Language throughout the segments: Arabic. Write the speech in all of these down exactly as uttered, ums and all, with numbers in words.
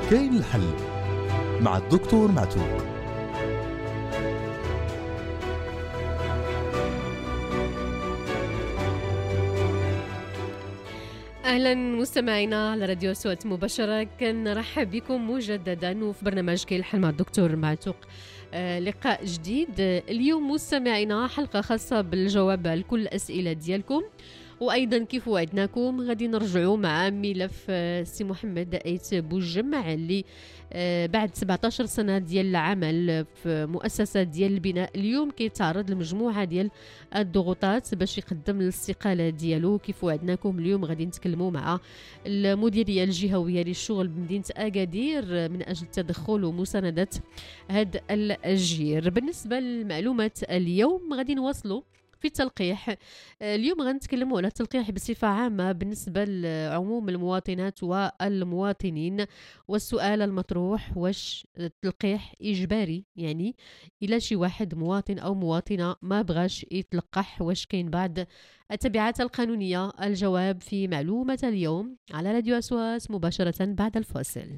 كاين الحل مع الدكتور معتوق. أهلا مستمعينا على راديو أصوات مباشرة، كنرحب بكم مجددا وفي برنامج كاين الحل مع الدكتور معتوق. آه لقاء جديد. اليوم مستمعينا حلقة خاصة بالجواب على كل الأسئلة ديالكم، وايضا كيف وعدناكم غادي نرجعوا مع ملف سي محمد ايت بوجمع اللي بعد سبعة عشر سنه ديال العمل في مؤسسه ديال البناء اليوم كيتعرض لمجموعه ديال الضغوطات باش يقدم الاستقاله ديالو. كيف وعدناكم اليوم غادي نتكلموا مع المديريه الجهويه للشغل بمدينه اكادير من اجل التدخل ومسانده هذا الاجير. بالنسبه للمعلومات اليوم غادي نواصلوا في التلقيح. اليوم غنتكلموا على التلقيح بصفة عامة بالنسبة لعموم المواطنات والمواطنين، والسؤال المطروح: واش التلقيح إجباري؟ يعني إلا شي واحد مواطن أو مواطنة ما بغاش يتلقح واش كاين بعض التبعات القانونية؟ الجواب في معلومة اليوم على راديو أصوات مباشرة بعد الفاصل.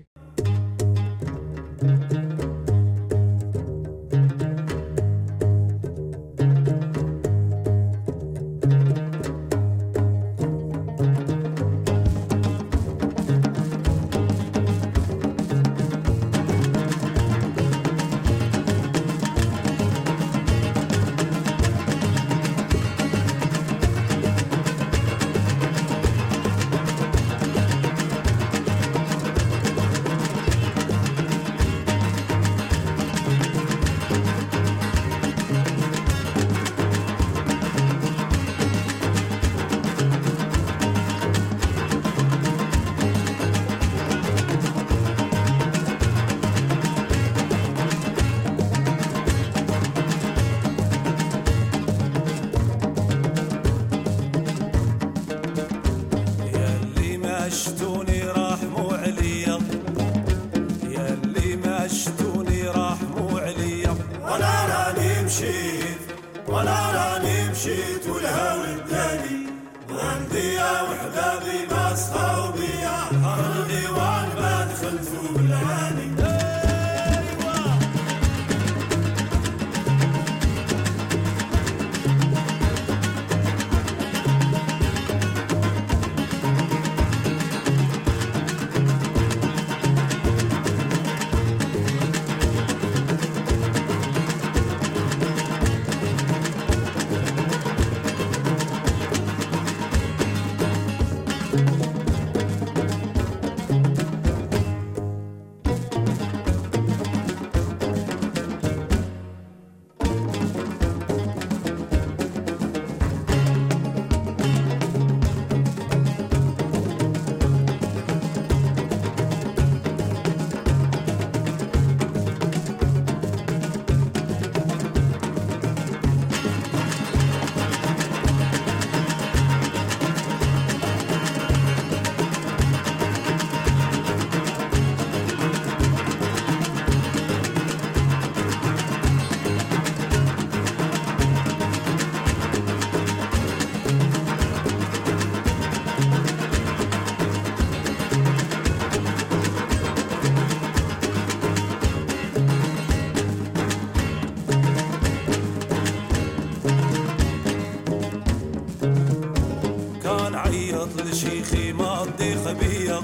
لشيخي ماضي خبية،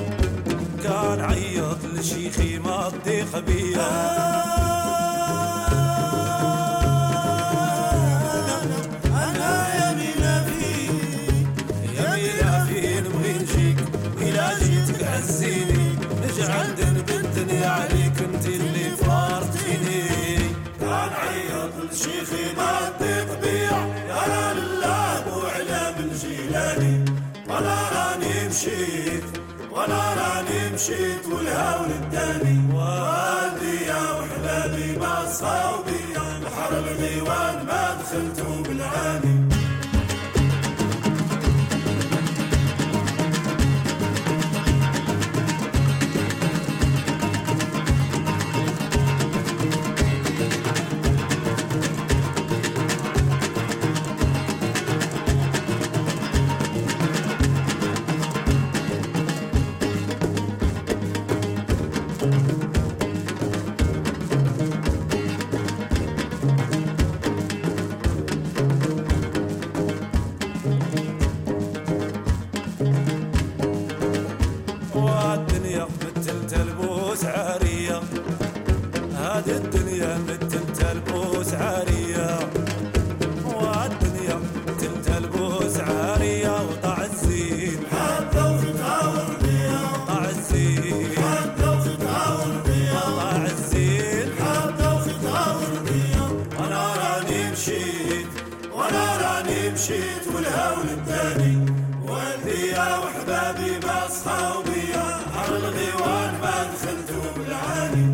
كان عيط لشيخي ماضي خبية. أنا يمينا فيك يمينا فيك نبغي نجيك، وإلا جيتك عزيني نجعل دندنتني عليك انت اللي فارتيني. كان عيط لشيخي ماضي خبية، يا لله أبو علا بن جيلاني. ولا راني مشيت ولا راني مشيت والهول الداني، والدي يا وحلالي ما صاوبي بحر الغيوان ما دخلتو بالعاني. وحبابي ما صحاو بيا حر الغيوان ما دخلتو بالعاني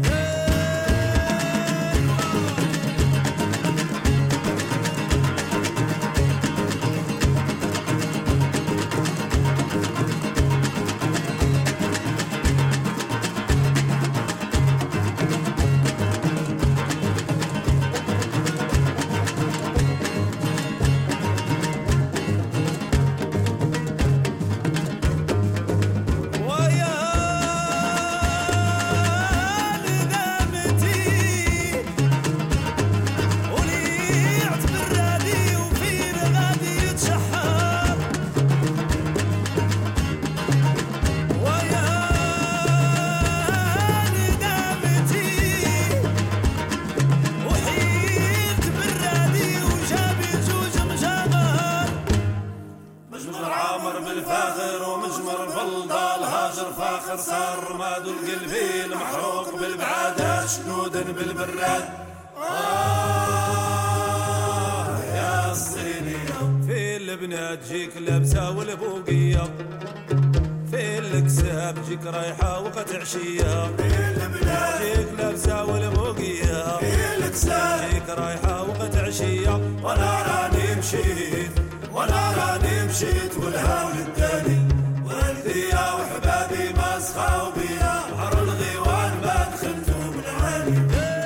صار رماد القلبي المحروق بالبعادات شنودا بالبراد آه يا الصينية في البنات جيك لابسة والبوقية في الكساب جيك رايحة وقت عشية في البنات جيك لابسة والبوقية في الكساب جيك رايحة وقت عشية وانا راني مشيت وانا راني مشيت والهاول التاني والدي يا وحبابي ما سخاو بيا حر الغيوان ما دخلتو بالعاني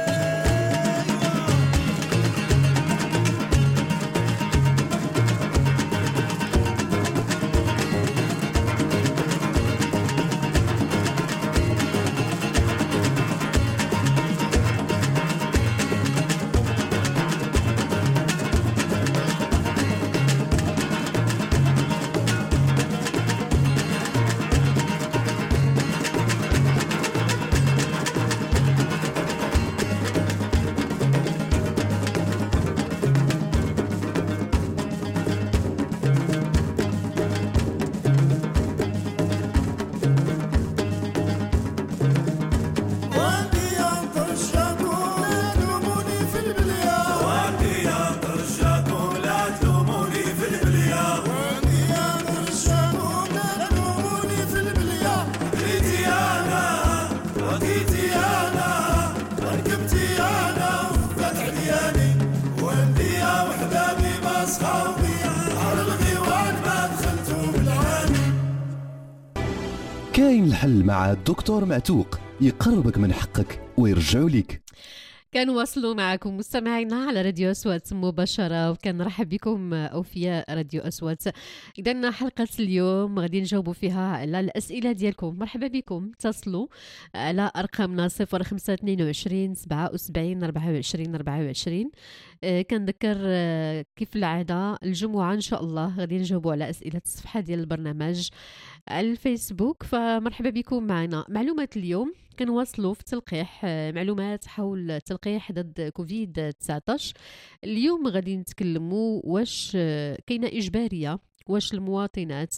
كاين الحل مع الدكتور معتوق، يقربك من حقك ويرجعوا لك. كنواصلوا معكم مستمعينا على راديو أصوات مباشرة، وكنرحب بكم أوفياء راديو أصوات. إذن حلقة اليوم غادي نجاوبوا فيها على الأسئلة ديالكم. مرحبا بكم، اتصلوا على أرقامنا صفر خمسة اثنين وعشرين سبعة وسبعين أربعة وعشرين أربعة وعشرين. آه كنذكر آه كيف العادة الجمعة إن شاء الله غادي نجاوبوا على أسئلة الصفحة ديال البرنامج على الفيسبوك، فمرحبا بكم معنا. معلومات اليوم كنواصلوا في تلقيح معلومات حول التلقيح ضد كوفيد تسعطاش. اليوم غادي نتكلموا واش كاينه اجباريه، واش المواطنات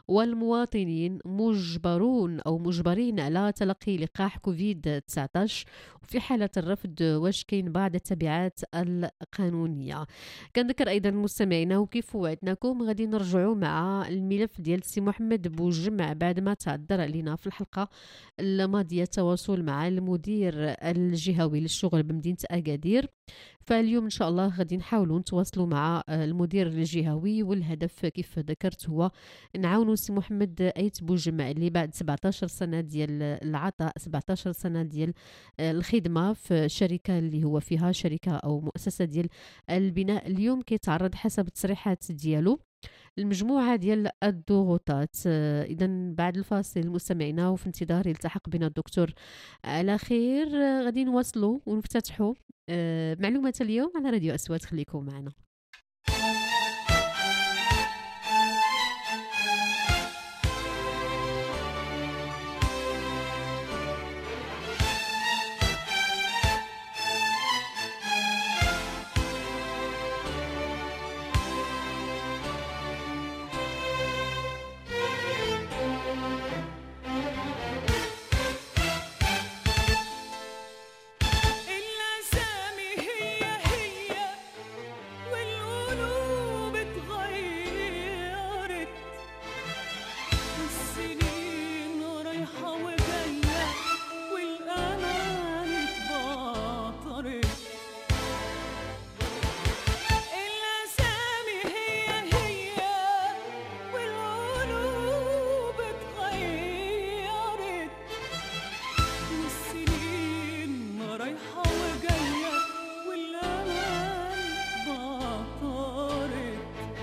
والمواطنين مجبرون أو مجبرين على تلقي لقاح كوفيد تسعطاش، وفي حالة الرفض واش كاين بعض التبعات القانونية. كنذكر أيضا مستمعينا وكيف وعدناكم غادي نرجعوا مع الملف ديال سي محمد بوجمع بعد ما تعذر علينا في الحلقة الماضية التواصل مع المدير الجهوي للشغل بمدينة أكادير. فاليوم إن شاء الله غادي نحاولوا نتواصلوا مع المدير الجهوي، والهدف كيف ذكرت هو نعاونوا سي محمد أيت بوجمع اللي بعد سبعطاش سنة ديال العطاء، سبعطاش سنة ديال الخدمة في شركة اللي هو فيها شركة أو مؤسسة ديال البناء، اليوم كيتعرض حسب التصريحات ديالو المجموعة ديال الضغوطات. إذا بعد الفاصل مستمعينا وفي انتظار يلتحق بنا الدكتور على خير غادي نواصلوا ونفتتحوا معلومات اليوم على راديو أصوات. خليكم معنا. الأسامي هي هي والسنين رايحة وجاية والأمان اتبطرت الأسامي هي هي والقلوب اتغيرت والسنين رايحة وجاية والأمان اتبطرت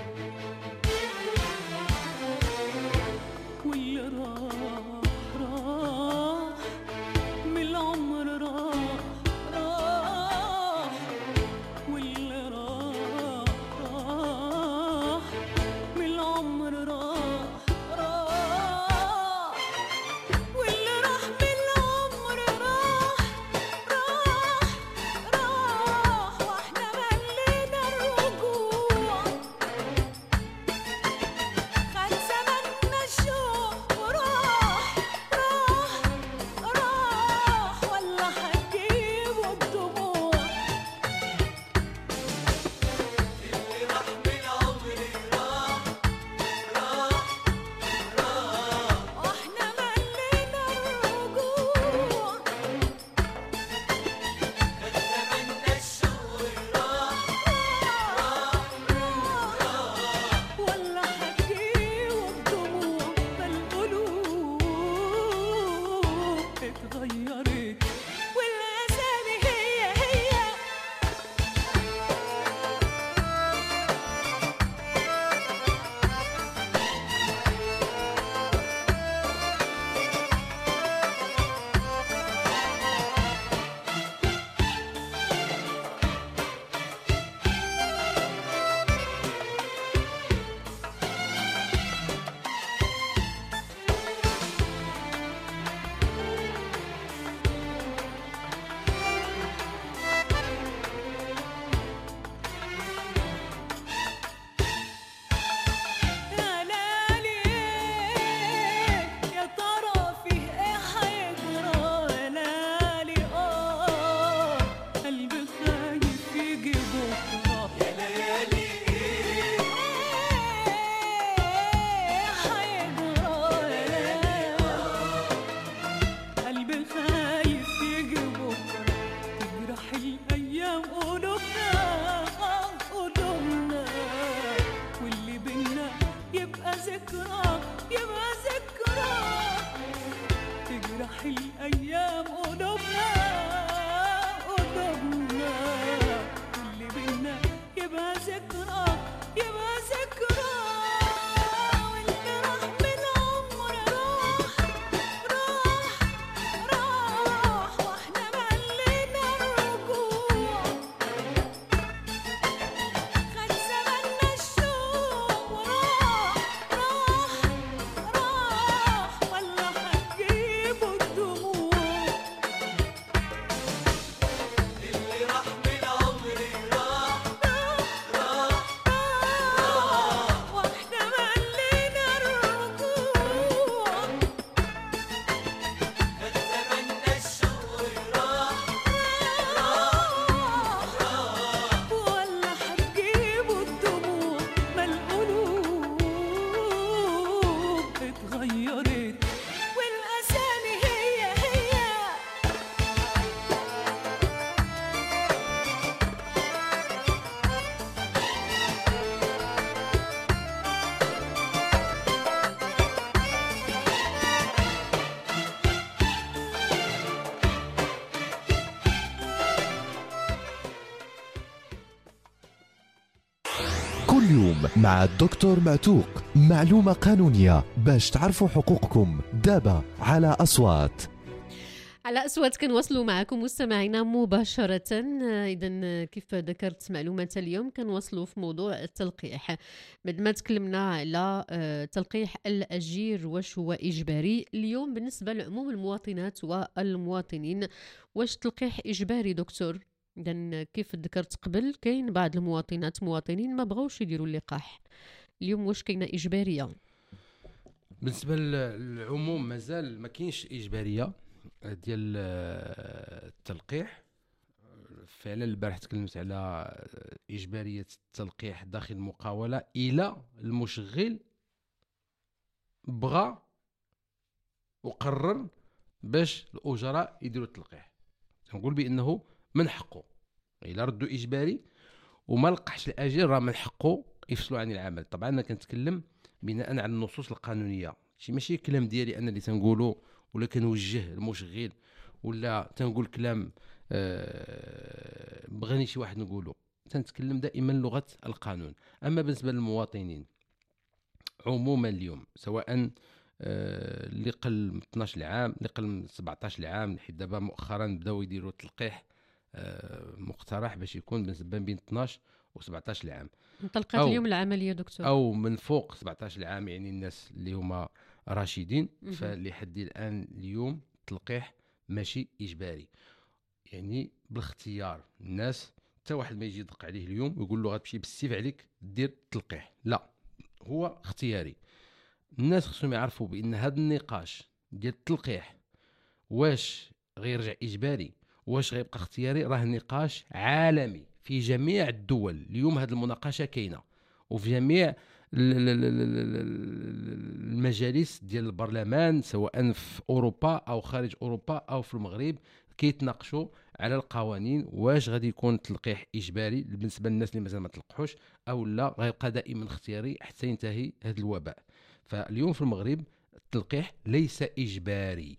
واللي راح راح من العمر راح راح واللي راح راح من العمر راح راح واللي راح من العمر راح راح راح واحنا ملينا الرجوع خد زماننا الشوق وراح راح راح ولا هتجيبوا الدموع اللي راح من عمري راح راح راح واحنا ملينا الرجوع خد زماننا الشوق راح راح راح ولا هتجيبوا الدموع فالقلوب اتغيرت والأسامي هي هي يا لالي يا ترى فيه ايه هيجرى يا لالي اه قلبي خايف يجي بكره يا ليالي ايه هيجرى يا لالي قلبي خايف يجي بكره تجرح الايام قلوبنا قلوبنا واللي بينا يبقى ذكرى يبقى ذكرى تجرح الايام قلوبنا قلوبنا واللي بينا يبقى ذكرى يبقى ذكرى واللي راح من عمر راح راح راح واحنا ملينا الرجوع خد زماننا الشوق وراح راح راح ولا هتجيبوا الدموع اللي راح من عمري راح راح راح واحنا ملينا الرجوع خد زماننا الشوق راح راح راح ولا هتجيبوا الدموع ما القلوب اتغيرت والأسامي هي هي كل يوم مع الدكتور معتوق، معلومة قانونية باش تعرفوا حقوقكم دابا على أصوات. على أصوات كنواصلوا معكم مستمعينا مباشرة. إذا كيف ذكرت معلومات اليوم كنواصلوا في موضوع التلقيح. بعد ما تكلمنا على تلقيح الأجير واش هو إجباري، اليوم بالنسبة لعموم المواطنات والمواطنين واش التلقيح إجباري دكتور؟ إذا كيف ذكرت قبل كاين بعض المواطنات مواطنين ما بغاوش يديروا اللقاح، اليوم واش كاينه إجبارية؟ بالنسبه للعموم مازال ما كاينش اجباريه ديال التلقيح. فعلا البارح تكلمت على اجباريه التلقيح داخل المقاوله الى المشغل بغى وقرر باش الاجراء يديروا التلقيح. نقول بانه من حقه الا ردوا اجباري وما لقحش الاجل راه من حقه يفصلوا عن العمل. طبعا انا كنتكلم بناء على النصوص القانونيه، شي ماشي كلام ديالي انا اللي تنقوله ولا كنوجه المشغل ولا تنقول كلام أه بغاني شي واحد نقوله. تنتكلم دائما لغه القانون. اما بالنسبه للمواطنين عموما اليوم، سواء اللي قل من اثناش عام اللي قل من سبعطاش عام، حيت دابا مؤخرا بداو يديروا التلقيح مقترح باش يكون بالنسبه بين اثناش و سبعطاش عام، انطلقت اليوم العمليه دكتور، او من فوق سبعطاش عام، يعني الناس اللي هما راشدين. فلحد الان اليوم التلقيح ماشي اجباري، يعني بالاختيار. الناس حتى واحد ما يجي يدق عليه اليوم ويقول له غتمشي بالسيف عليك دير التلقيح، لا، هو اختياري. الناس خصهم يعرفوا بان هذا النقاش ديال التلقيح واش غيرجع اجباري واش غيبقى اختياري، راه نقاش عالمي في جميع الدول. اليوم هذه المناقشه كاينه وفي جميع المجالس ديال البرلمان، سواء في اوروبا او خارج اوروبا او في المغرب، كيتناقشوا على القوانين واش غادي يكون التلقيح اجباري بالنسبه للناس اللي مازال ما تلقحوش او لا غيبقى دائما اختياري حتى ينتهي هذا الوباء. فاليوم في المغرب التلقيح ليس اجباري.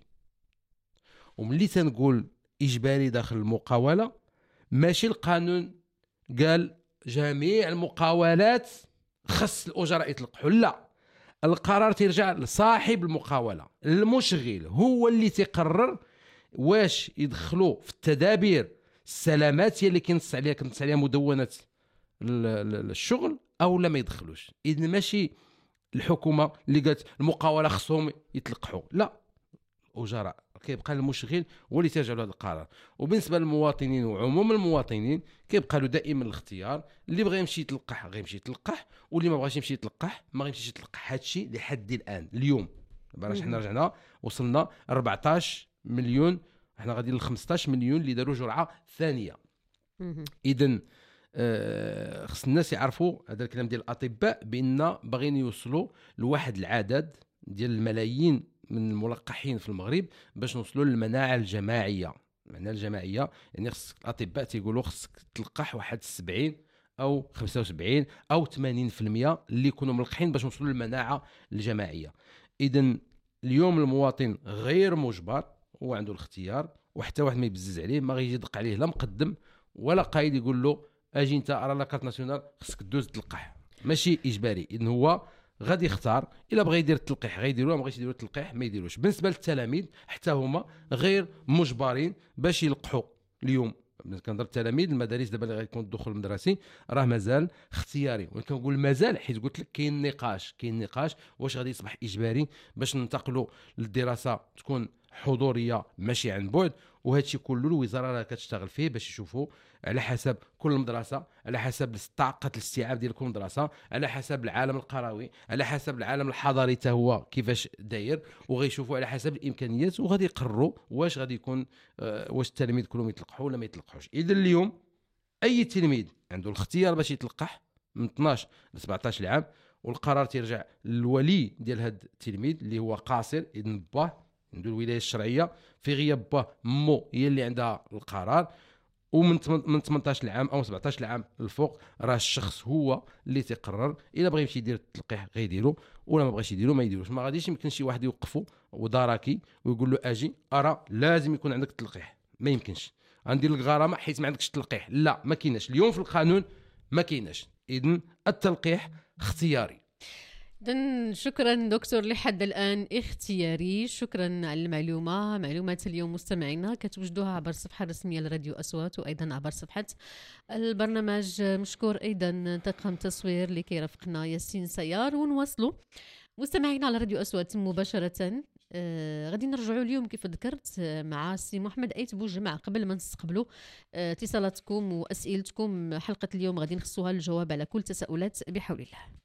وملي تنقول اجباري داخل المقاوله، ماشي القانون قال جميع المقاولات خص الاجراء يتلقحوا، لا، القرار ترجع لصاحب المقاوله، المشغل هو اللي تقرر واش يدخلوا في التدابير السلاماتيه اللي كنص عليها كنص عليها مدونه الشغل او لا ما يدخلوش. اذا ماشي الحكومه اللي قالت المقاوله خصهم يتلقحوا، لا، الاجراء كيبقى المشغل هو اللي ترجع له هذا القرار. وبالنسبه للمواطنين وعموم المواطنين كيبقى له دائما الاختيار، اللي بغى يمشي يتلقح غيمشي يتلقح، واللي ما بغاش يمشي يتلقح ما غيمشيش يتلقح. هذا الشيء لحد الان اليوم باش حنا رجعنا وصلنا أربعطاش مليون، احنا غادي ل خمسطاش مليون اللي داروا جرعه ثانيه. اذا آه خص الناس يعرفوا هذا الكلام ديال الاطباء بان باغيين يوصلوا لواحد العدد ديال الملايين من الملقحين في المغرب باش نوصلوا للمناعه الجماعيه. المناعه الجماعيه يعني خص الاطباء تيقولوا خصك تلقح واحد سبعين او خمسة وسبعين او ثمانين بالمئة اللي يكونوا ملقحين باش نوصلوا للمناعه الجماعيه. اذا اليوم المواطن غير مجبر، هو عنده الاختيار، وحتى واحد ما يبزز عليه، ما غيجي يدق عليه لا مقدم ولا قايد يقول له اجي انت راه لاكارت ناسيونال خصك تدوز تلقح، ماشي اجباري. اذن هو غادي يختار، الا بغى يدير التلقيح غيديروه، ما بغاش يديروا التلقيح ما يديروش. بالنسبه للتلاميذ حتى هما غير مجبرين باش يلقحوا. اليوم كنضرب التلاميذ المدارس دابا اللي غيكون الدخول المدرسي راه مازال اختياري، وكنقول مازال حيت قلت لك كاين نقاش كاين نقاش واش غادي يصبح اجباري باش ننتقلوا للدراسه تكون حضوريه ماشي عن بعد. وهذا الشيء كله الوزاره راه كتشتغل فيه باش يشوفوا على حسب كل مدرسه، على حسب طاقه الاستيعاب ديال كل مدرسه، على حسب العالم القروي، على حسب العالم الحضاري حتى هو كيفاش داير، وغيشوفوا على حسب الامكانيات وغادي يقرروا واش غادي يكون آه واش التلاميذ كلهم يتلقحوا ولا ما يتلقحوش. اذا اليوم اي تلميذ عنده الاختيار باش يتلقح من اثناش ل سبعطاش عام، والقرار تيرجع للولي ديال هذا التلميذ اللي هو قاصر، اذن باه عنده الولايه الشرعيه، في غياب باه مو هي اللي عندها القرار. ومن من ثمنطاش عام او سبعطاش عام الفوق راه الشخص هو اللي تيقرر، الا بغى يمشي يدير التلقيح غيديرو ولا ما بغاش يديرو ما يديروش. ما غاديش يمكن شي واحد يوقفه ودراكي ويقول له اجي ارى لازم يكون عندك التلقيح، ما يمكنش غندير لك غرامه حيت ما عندكش التلقيح، لا، ما كايناش اليوم في القانون، ما كايناش. اذن التلقيح اختياري. إذن شكرا دكتور، لحد الآن اختياري. شكرا على المعلومة. معلومات اليوم مستمعينا كتوجدوها عبر الصفحة الرسمية لراديو أصوات وأيضا عبر صفحة البرنامج. مشكور أيضا طاقم تصوير اللي كيرافقنا ياسين سيار. ونواصلوا مستمعينا على راديو أصوات مباشرة. آه غادي نرجعوا اليوم كيف ذكرت مع سي محمد أيت بوجمع. قبل ما نستقبلوا آه اتصالاتكم وأسئلتكم، حلقة اليوم غادي نخصوها للجواب على كل تساؤلات بحول الله.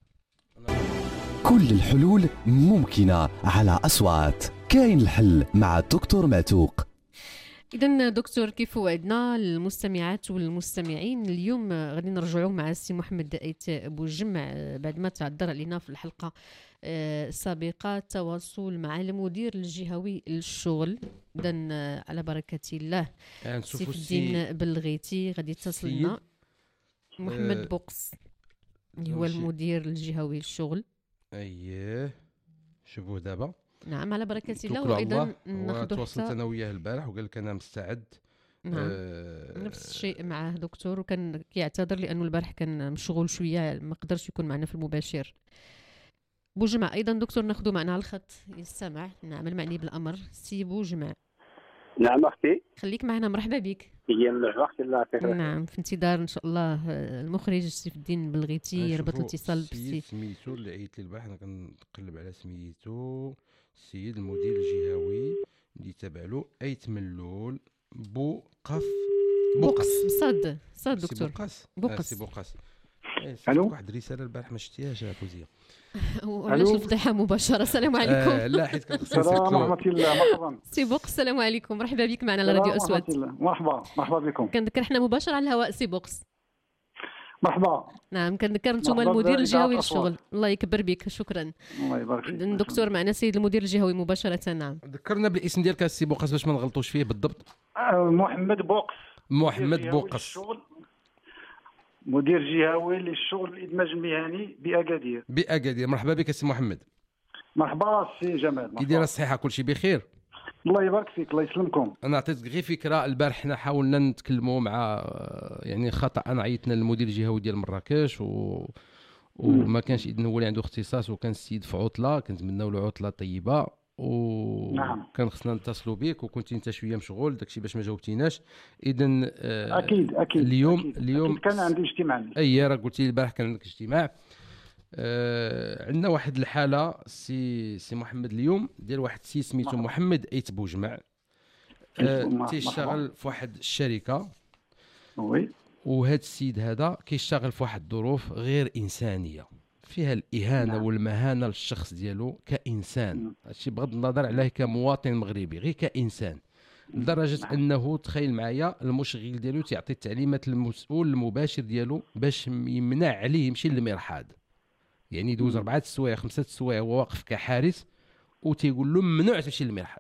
كل الحلول ممكنة على أصوات. كاين الحل مع الدكتور معتوق. إذن دكتور كيف وعدنا المستمعات والمستمعين، اليوم غادي نرجعوا مع السي محمد أيت بوجمع بعد ما تعذر علينا في الحلقة آه، سابقة التواصل مع المدير الجهوي للشغل. إذن آه، على بركة الله آه، سيف نشوفوا الدين السي بلغيتي غادي يتصل لنا السيد محمد آه، بوقس اللي هو ماشي. المدير الجهوي للشغل. اييه شوفوه دابا. نعم على بركة الله. توكل على وأيضا الله. هو ناخذ تواصلت حتى انا وياه البارح وقال لك انا مستعد. نعم آه، نفس الشيء معه دكتور، وكان كيعتذر لأنه البارح كان مشغول شوية ما قدرش يكون معنا في المباشر. بوجمع أيضا دكتور ناخذه معنا على الخط يستمع. نعم المعني بالأمر سي بوجمع. نعم اختي. خليك معنا، مرحبا بك. هي من الوقت الله يعطيك العافية. نعم في انتظار إن شاء الله آه، المخرج سيف الدين بلغيتي يربط غنشوفوا الاتصال السيد بالسي. سميتو اللي عيط لي البارح، انا كنقلب على سميتو السيد المدير الجهوي اللي تابع له ايت ملول بوقف بوقس صاد صاد سي دكتور بوقاس. بوقس. آه سي بوقاس. إيه، صيفط ألو؟ واحد الرساله البارح ما شفتيهاش يا فوزيه. وعلاش الفضيحة مباشرة؟ السلام عليكم. آه لا حيت كان خصني السلام نصيفط له. ورحمة الله، مرحبا. سي بوقس السلام عليكم، مرحبا بك معنا على راديو السلام ورحمة أسود. الله. مرحبا مرحبا بكم. كنذكر احنا مباشر على الهواء سي بوقس. مرحبا. نعم كنذكر انتم مرحبا المدير بإذاعة الجهوي أصوات. للشغل. الله يكبر بك، شكرا. الله يبارك فيك. إذن دكتور معنا سيد المدير الجهوي مباشرة. نعم ذكرنا بالاسم ديالك السي بوقاس باش ما نغلطوش فيه بالضبط. آه، محمد بوقس. محمد مدير جهوي بوقس. للشغل. مدير جهوي للشغل الإدماج المهني بأكادير. باكادير. مرحبا بك السي محمد. مرحبا سي جمال. كي مرحبا. دايره الصحه كلشي بخير؟ الله يبارك فيك، الله يسلمكم. انا عطيتك غير فكره. البارح حنا حاولنا نتكلموا مع يعني خطا انا عيطنا للمدير الجهوي ديال مراكش و وما كانش اذن هو اللي عنده اختصاص، وكان السيد في عطله، كنتمناو له عطله طيبه و نعم. كان خصنا نتصلوا بك وكنت انت شويه مشغول داكشي باش ما جاوبتيناش. اذا آه أكيد أكيد. اليوم أكيد. اليوم أكيد كان عندي اجتماع. اي راه قلتي لي البارح كان عندك اجتماع. آه عندنا واحد الحاله سي سي محمد اليوم ديال واحد السي سميتو مرحبا. محمد ايت بوجمع. آه تيشتغل في واحد الشركه، وي. وهذا السيد هذا كيشتغل في واحد الظروف غير انسانيه فيها الاهانه نعم. والمهانه للشخص ديالو كانسان. نعم. هادشي بغض النظر عليه كمواطن مغربي، غير كانسان. لدرجه نعم. انه تخيل معايا المشغل ديالو تيعطي التعليمات للمسؤول المباشر ديالو باش يمنع عليه يمشي للمرحاض. يعني يدوز مم. اربعه السوايع خمسه السوايع وهو واقف كحارس وتيقول له ممنوع تمشي للمرحاض.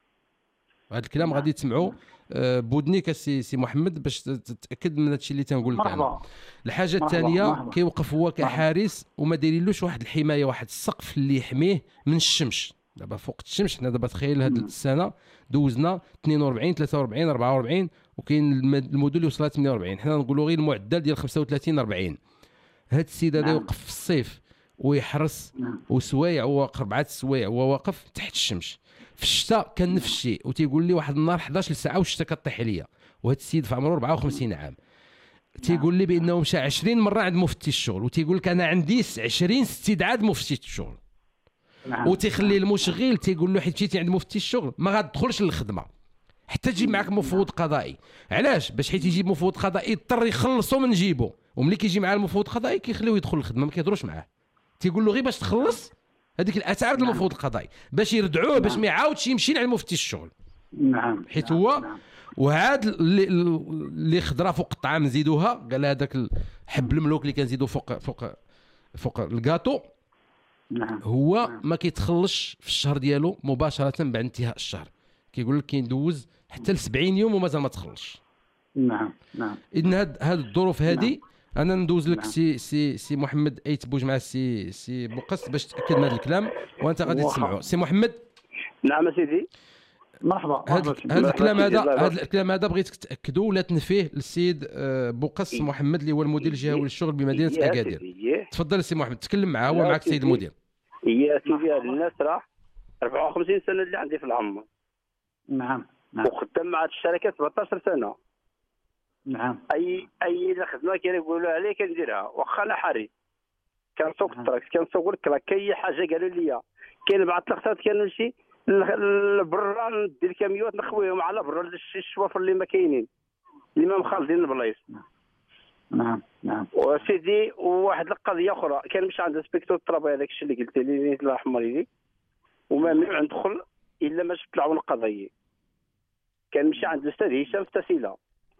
هذا الكلام نعم. غادي تسمعوا آه، بودنيك السي سي محمد باش تتاكد من هادشي اللي تنقول لك انا. مرحبا. الحاجه مرحبا، الثانيه مرحبا. كيوقف هو كحارس وما دايرينلوش واحد الحمايه، واحد السقف اللي يحميه من الشمس. دابا فوق الشمس حنا دابا تخيل هاد مم. السنه دوزنا اثنين وأربعين ثلاثة وأربعين أربعة وأربعين وكاين الم- المدن اللي وصلت ثمانية وأربعين، حنا نقولوا غير المعدل ديال خمسة وثلاثين أربعين. هاد السيد هذا نعم. يوقف في الصيف ويحرس نعم. وسوايع هو اربعه السوايع وهو واقف تحت الشمس. في الشتاء كان نفس الشيء، وتيقول لي واحد النهار احد عشر ساعه والشتاء كطيح عليا. وهذا السيد في عمره أربعة وخمسين عام تيقول لي بانه مشى عشرين مره عند مفتي الشغل، وتيقول لك انا عندي عشرين استدعاء مفتي الشغل. نعم. وتيخلي المشغل تيقول له حيت مشيتي عند مفتي الشغل ما غادخلش للخدمه حتى تجيب معك مفوض قضائي. علاش؟ باش حيت يجيب مفوض قضائي يضطر يخلصوا من جيبه، وملي كيجي مع المفوض القضائي كيخليوه يدخل الخدمه ما كيهضروش معاه. تيقول له غير باش تخلص هذيك الاتعاب ديال المفوض القضائي باش يردعوه باش ما يعاودش يمشي لعند مفتي الشغل. نعم. حيت نعم. هو نعم. وهاد اللي, اللي خضره فوق الطعام نزيدوها، قال هذاك حب الملوك اللي كنزيدو فوق فوق فوق الكاطو نعم. هو ما كيتخلصش في الشهر ديالو مباشره بعد انتهاء الشهر. كيقول لك كيندوز حتى ل سبعين يوم ومازال ما تخلصش. نعم. نعم. اذن هاد هاد الظروف هذه انا ندوز لك نعم. سي سي سي محمد ايت بوج مع سي سي بوقس باش تاكد من هذا الكلام وانت غادي واخا. تسمعوا. سي محمد نعم سيدي. مرحبا. هذا مرحبا سيدي. هذا الكلام سيدي، هذا الله هذا يبارك. الكلام هذا بغيتك تاكدوا ولا تنفيه للسيد آه، بوقس محمد اللي هو المدير الجهوي للشغل بمدينه يا اكادير. سيدي. تفضل سي محمد تكلم معاه، هو لا معك السيد سيدي. المدير. يا سيدي هاد الناس راه أربعة وخمسين سنه اللي عندي في العمر، نعم نعم وخدام مع هاد الشركه سبعطاش سنه. نعم اي اي خدمه كانوا يقولوا عليه كنديرها، واخا انا حري كنسوق نعم. التراكس كنسوق الكلاك، كاي حاجه قالوا لي كاين بعض الخطات كنمشي لبرا ندير الكاميوات نخويهم على برا شي الشوافر اللي ما كاينين اللي ما مخالطين البلايص. نعم نعم وسيدي وواحد القضيه اخرى كنمشي عند انسبكتور الترابي، هذاك الشيء اللي قلت لي الله يرحم والديك، وما ممنوع ندخل الا ما شفت العون القضائي. كنمشي عند الاستاذ هشام في تسيله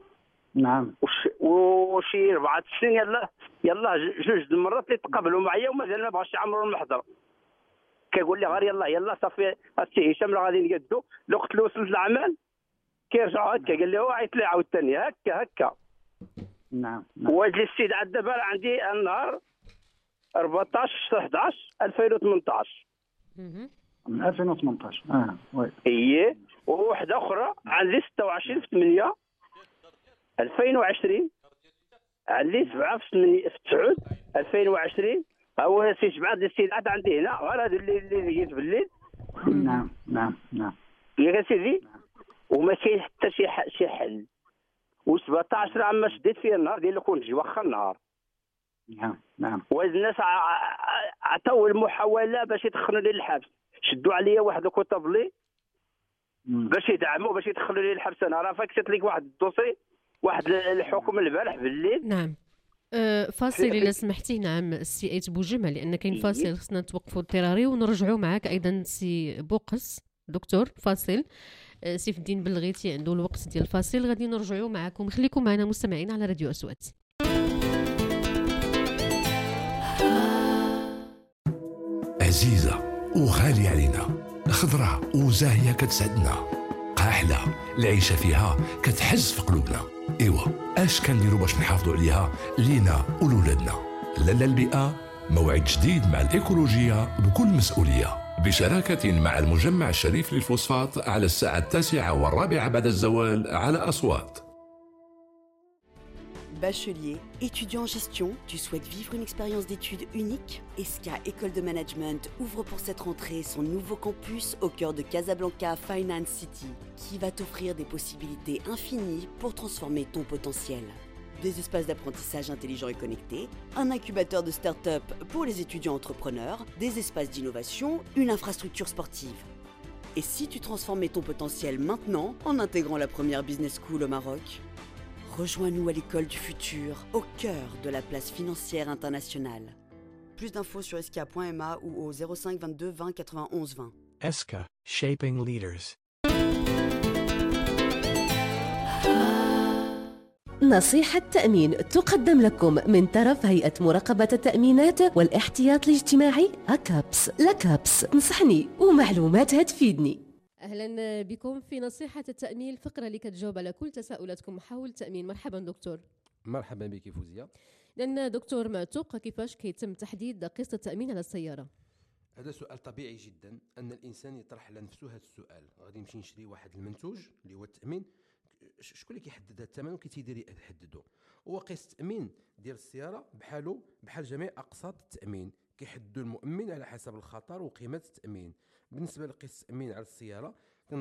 نعم وش وشي اربعه سنين يلا يلا جوج د المرات اللي تقابلوا معايا ومازال ما بغاش يعمروا المحضر. كيقول لي غير يلا يلا صافي السي هشام راه غادي نقادو. لو قلت له وصلت العمل كيرجعوا هكا، قال لي هو عيط لي عاوتاني هكا هكا. نعم نعم وهاد الاستدعاء دابا راه عندي النهار أربعطاش حداش ألفين وثمنطاش. مهم. من ألفين وثمنطاش. اه وي اييه. وواحده اخرى عندي ستة وعشرين في ثمانية ألفين وعشرين، عندي سبعة في ثمانية في تسعود ألفين وعشرين. ها هو سي سبعه ديال الاستدعاءات عندي هنا، غير هذا اللي اللي لقيت بالليل نعم نعم نعم ياك سيدي. وما كاين حتى شي ح- شي حل. و17 عام ما شديت فيه النهار ديال الكونجي واخا النهار. نعم نعم وهاد الناس ع- ع- عطاو المحاوله باش يدخلوا لي الحبس، شدوا عليا واحد الكتابلي مم. باش يدعموا باش يدخلوا لي الحبس. انا راه فكرت لك واحد الدوسي واحد الحكم البارح بالليل. نعم. أه، فاصل إلا سمحتي. نعم السي ايت بوجمع، لأن كاين فاصل خصنا نتوقفوا اضطراري ونرجعوا معاك أيضا سي بوقس دكتور. فاصل. أه، سيف الدين بلغيتي عنده الوقت ديال الفاصل، غادي نرجعوا معاكم. خليكم معنا مستمعين على راديو أصوات. عزيزة وغالية علينا، خضراء وزاهية كتسعدنا، قاحلة العيشة فيها كتحز في قلوبنا. إيوا اش كنديرو باش نحافظوا عليها لينا ولولادنا؟ لالا البيئة موعد جديد مع الإيكولوجية بكل مسؤولية، بشراكة مع المجمع الشريف للفوسفات على الساعة التاسعة والرابعة بعد الزوال على أصوات. Bachelier, étudiant en gestion, tu souhaites vivre une expérience d'études unique? E S C A École de Management ouvre pour cette rentrée son nouveau campus au cœur de Casablanca Finance City, qui va t'offrir des possibilités infinies pour transformer ton potentiel. Des espaces d'apprentissage intelligents et connectés, un incubateur de start-up pour les étudiants entrepreneurs, des espaces d'innovation, une infrastructure sportive. Et si tu transformais ton potentiel maintenant en intégrant la première business school au Maroc? Rejoins-nous à l'école du futur, au cœur de la place financière internationale. Plus d'infos sur esca point m a ou au zéro cinq vingt-deux vingt quatre-vingt-onze vingt. E S C A, Shaping Leaders. نصيحة تأمين تقدم لكم من طرف هيئة مراقبة التأمينات والاحتياط الاجتماعي أكابس. لكابس تنصحني ومعلوماتها تفيدني. أهلا بكم في نصيحة التأمين، الفقرة اللي كتجاوب على كل تساؤلاتكم حول التأمين. مرحبا دكتور. مرحبا بك فوزية. لأن دكتور معتوق، كيفاش كيتم تحديد قسط التأمين على السيارة؟ هذا سؤال طبيعي جدا أن الإنسان يطرح على نفسه هذا السؤال. غادي نمشي نشري واحد المنتوج اللي هو التأمين، شكون اللي كيحدد هذا الثمن وكيتيدير يحددو؟ هو قسط التأمين ديال السيارة بحالو بحال جميع أقساط التأمين، كيحددوا المؤمن على حسب الخطر وقيمة التأمين. بالنسبة لقسط التأمين على السيارة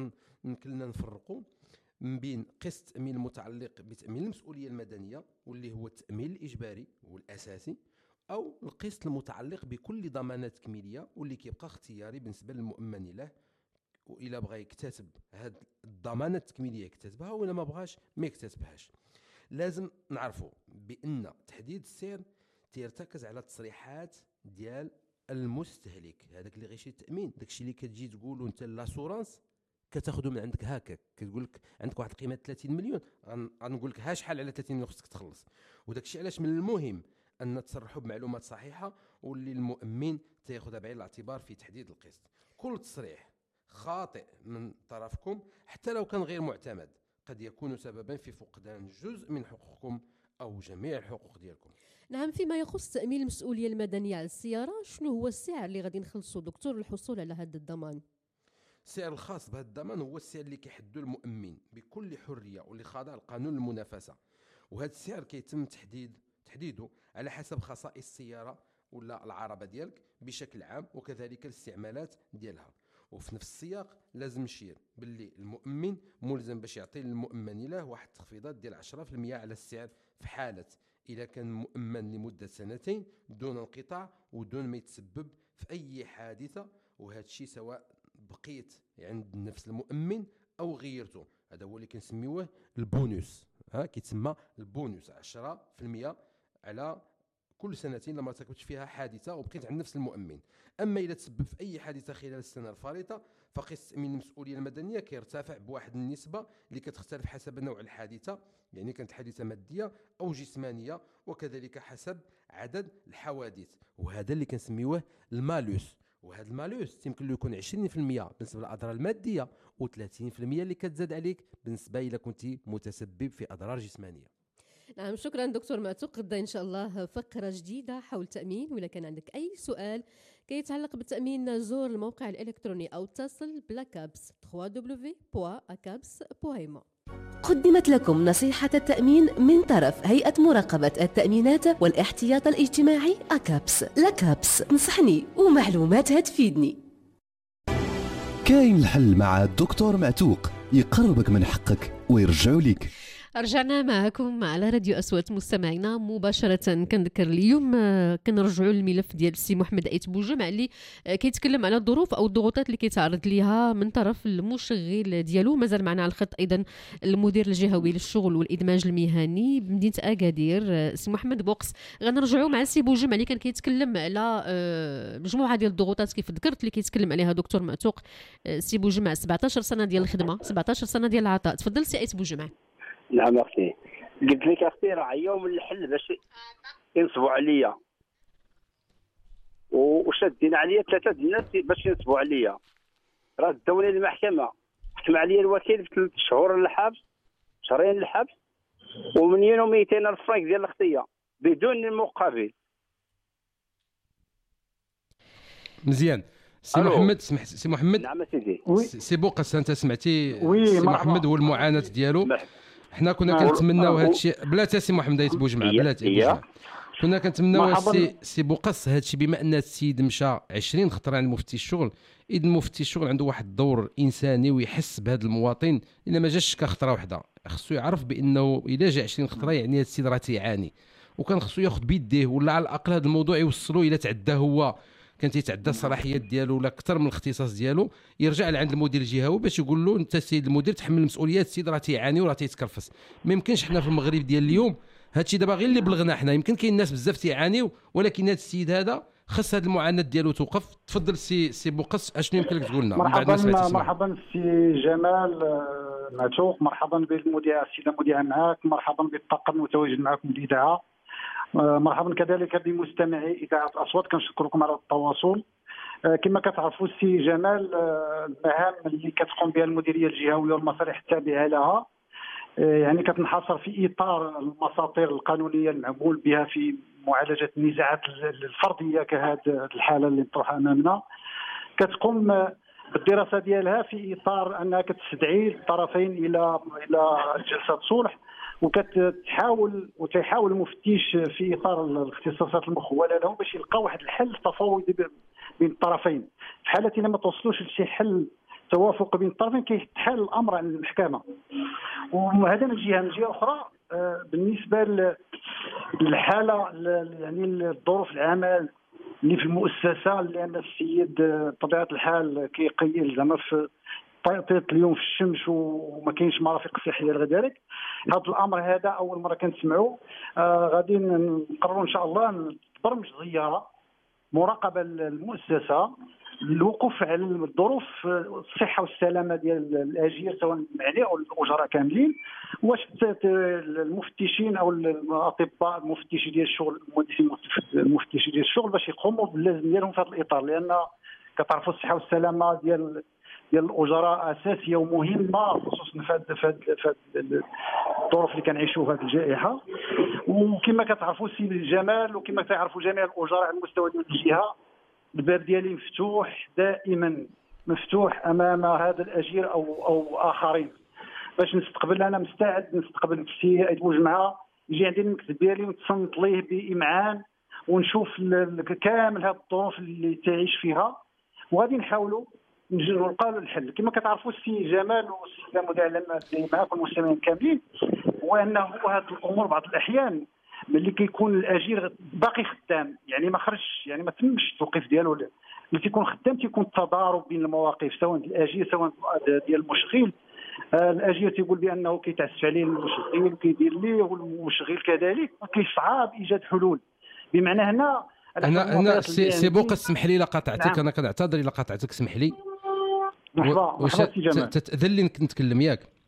كنا نفرقوا من بين قسط التأمين المتعلق بتأمين المسؤولية المدنية واللي هو التأمين الإجباري والأساسي، أو القسط المتعلق بكل ضمانات تكميلية واللي كيبقى اختياري بالنسبة للمؤمن له، وإلا بغى يكتسب هاد الضمانات التكميلية يكتسبها، وإلا ما بغاش ما يكتسبهاش. لازم نعرفوا بأن تحديد السعر تيرتكز على تصريحات ديال المستهلك، هذاك اللي غيشري التأمين. داكشي اللي كتجي تقولوا انت لاسورانس كتاخذوا من عندك هكاك، كتقول لك عندك واحد القيمه ثلاثين مليون، غنقول لك ها شحال على ثلاثين مليون خصك تخلص. وداكشي علاش من المهم ان تصرحوا بمعلومات صحيحه واللي المؤمن تاخذها بعين الاعتبار في تحديد القسط. كل تصريح خاطئ من طرفكم حتى لو كان غير معتمد قد يكون سببا في فقدان جزء من حقوقكم او جميع الحقوق ديالكم. نعم. فيما يخص تأمين المسؤولية المدنية على السيارة، شنو هو السعر اللي غادي نخلصوا دكتور للحصول على هذا الضمان؟ السعر الخاص بهذا الضمان هو السعر اللي كيحددو المؤمن بكل حرية واللي خاضع لقانون المنافسة، وهذا السعر كيتم تحديد تحديده على حسب خصائص السيارة ولا العربة ديالك بشكل عام، وكذلك الاستعمالات ديالها. وفي نفس السياق لازم نشير باللي المؤمن ملزم باش يعطي للمؤمن له واحد التخفيضات ديال عشرة بالمئة على السعر في حالة إذا كان مؤمن لمدة سنتين دون انقطاع ودون ما يتسبب في أي حادثة، وهذا الشيء سواء بقيت عند نفس المؤمن أو غيرته. هذا هو اللي كنسميوه البونوس، ها كيتسمى البونوس عشرة بالمئة على كل سنتين لما ارتكبت فيها حادثة وبقيت عند نفس المؤمن. أما إذا تسبب في أي حادثة خلال السنة الفارطة فقسط التأمين المسؤولية المدنية كيرتفع بواحد النسبة اللي كتختلف حسب نوع الحادثة، يعني كانت حادثة مادية أو جسمانية، وكذلك حسب عدد الحوادث، وهذا اللي كنسميوه المالوس. وهذا المالوس يمكن له يكون عشرين بالمئة بالنسبه للاضرار الماديه وثلاثين بالمئة اللي كتزاد عليك بالنسبه الى كنتي متسبب في اضرار جسمانيه. نعم، شكرا دكتور معتوق. غدا ان شاء الله فقره جديده حول التامين، ولا كان عندك اي سؤال كيتعلق بالتامين زور الموقع الالكتروني او اتصل بلاكابس دبليو دبليو دبليو بوان اكابس بوان ايما. قدمت لكم نصيحة التأمين من طرف هيئة مراقبة التأمينات والاحتياط الاجتماعي أكابس. لكابس، نصحني ومعلوماتها تفيدني. كاين الحل مع الدكتور معتوق، يقربك من حقك ويرجعوا ليك. رجعنا معكم على راديو أصوات مستمعينا مباشرة. كنذكر اليوم كنرجعوا للملف ديال السي محمد أيت بوجمع اللي كيتكلم على الظروف أو الضغوطات اللي كيتعرض ليها من طرف المشغل ديالو. مازال معنا على الخط أيضا المدير الجهوي للشغل والإدماج المهني بمدينة أكادير السي محمد بوقس. غنرجعوا مع السي بوجمع اللي كان كيتكلم على مجموعة ديال الضغوطات كيف ذكرت اللي كيتكلم عليها دكتور معتوق. السي بوجمع سبعطاش سنة ديال الخدمة، سبعطاش سنة ديال العطاء. تفضل سي أيت بوجمع. نعم اختي، قلت لك اختي راه يوم الحل باش ينصبوا عليا وشادين عليا ثلاثه د الناس باش ينصبوا عليا. راه داوني للمحكمه، حكم عليا الوكيل بثلاث شهور الحبس، شهرين الحبس ومليون ومئتين الف فرنك ديال الاختيه بدون مقابل. مزيان سي ألو. محمد، سمح سي محمد. نعم سيدي. سي بوقس، انت سمعتي وي، سي مرحبا. محمد والمعاناه ديالو. مرحبا. حنا كنا نعم. كنتمناو أه. هذا الشيء بلاتي سي محمد يتبوج معاه، هي- بلاتي هي. يتبوج معاه. كنا كنتمناو مرحبا. سي سي بوقس هذا الشيء، بما ان السيد مشى عشرين خطره عند مفتي الشغل. اذا مفتي الشغل عنده واحد الدور انساني ويحس بهذا المواطن. الا ما جاش كخطره واحده خصو يعرف بانه الا جا عشرين خطره يعني هذا السيد راه تيعاني، وكان خصو ياخذ بيديه، ولا على الاقل هذا الموضوع يوصلوا الى تعدى هو كان تيتعدى الصلاحيات ديالو ولا اكثر من الاختصاص ديالو، يرجع لعند المدير الجهوي باش يقول له انت السيد المدير تحمل المسؤوليات، السيد راه تيعاني وراه تيتكرفس. ما يمكنش حنا في المغرب ديال اليوم هادشي دابا غير اللي بلغنا حنا، يمكن كاين ناس بزاف تيعانيو، ولكن هذا السيد هذا خص هذه المعاناه ديالو توقف. تفضل سي سي بوقس، اشنو يمكن لك تقول لنا؟ مرحبا مرحبا سي جمال آه، معتوق، مرحبا بالمذيعه السيده المذيعه معاك، مرحبا بالطاقم المتواجد معكم بالاذاعه، آه، مرحبا كذلك بمستمعي اذاعه اصوات. كنشكركم على التواصل. آه، كما كتعرفوا السي جمال، آه، المهام اللي كتقوم بها المديريه الجهويه والمصالح التابعه لها آه، يعني كتنحصر في اطار المساطير القانونيه المعمول بها في معالجه النزاعات الفرديه كهذه الحاله اللي مطروحه امامنا. كتقوم بالدراسه ديالها في اطار انها كتستدعي الطرفين الى الى جلسه صلح، وكتحاول وتحاول المفتش في اطار الاختصاصات المخوله له باش يلقى واحد الحل تفاوضي بين الطرفين. في حاله الا ما توصلوش لشي حل توافق بين الطرفين كيتحال الامر عند المحكمه. وهذا من جهه، من جهه اخرى بالنسبه للحاله يعني الظروف العمل اللي في المؤسسه، لان السيد بطبيعه الحال كيقيل زعما في طيطيط اليوم في الشمس وما كاينش مرافق صحيه لغير ذلك. هذا الامر هذا اول مره كنسمعوا. آه غادي نقرروا ان شاء الله نبرمج زياره مراقبه المؤسسه للوقوف على الظروف الصحه والسلامه ديال الاجير سواء المعنيه او الاجراء كاملين، واش المفتشين او الاطباء المفتشين ديال الشغل المهندسين المفتشين ديال الشغل باش يقوموا باللازم ديالهم في هذا الاطار، لان كتعرفوا الصحه والسلامه ديال ديال الاجراء اساسيه ومهمه خصوصا في هذه الظروف اللي كنعيشوا في هذه الجائحه. وكما كتعرفوا السيد جمال وكما كتعرفوا جميع الاجراء على مستوى الجهه، الباب ديالي مفتوح دائما، مفتوح امام هذا الاجير او او اخرين باش نستقبل. انا مستعد نستقبل السي ايت بوجمعه يجي عندي المكتب ديالي ونتصنت ليه بامعان ونشوف كامل هذه الظروف اللي تعيش فيها، وغادي نحاولوا نلقاو له الحل. كما كتعرفوا السي جمال والسيده المذيعه اللي معكم المستمعين كاملين، هو انه هذه الامور بعض الاحيان ملي كيكون الاجير باقي خدام، يعني ما خرجش، يعني ما تمش التوقيف ديالو، ملي تيكون خدام تيكون التضارب بين المواقف سواء الاجير سواء ديال المشغل. آه الاجير تيقول بانه كيتعسف عليه المشغل وكيدير ليه، والمشغل كذلك، وكيصعب ايجاد حلول. بمعنى هنا انا انا سي, سي بوقس اسمح لي الا قاطعتك. نعم. انا كنعتذر الا قاطعتك، اسمح لي. مرحبا مرحبا سي جمال. تاذن لي نتكلم ياك؟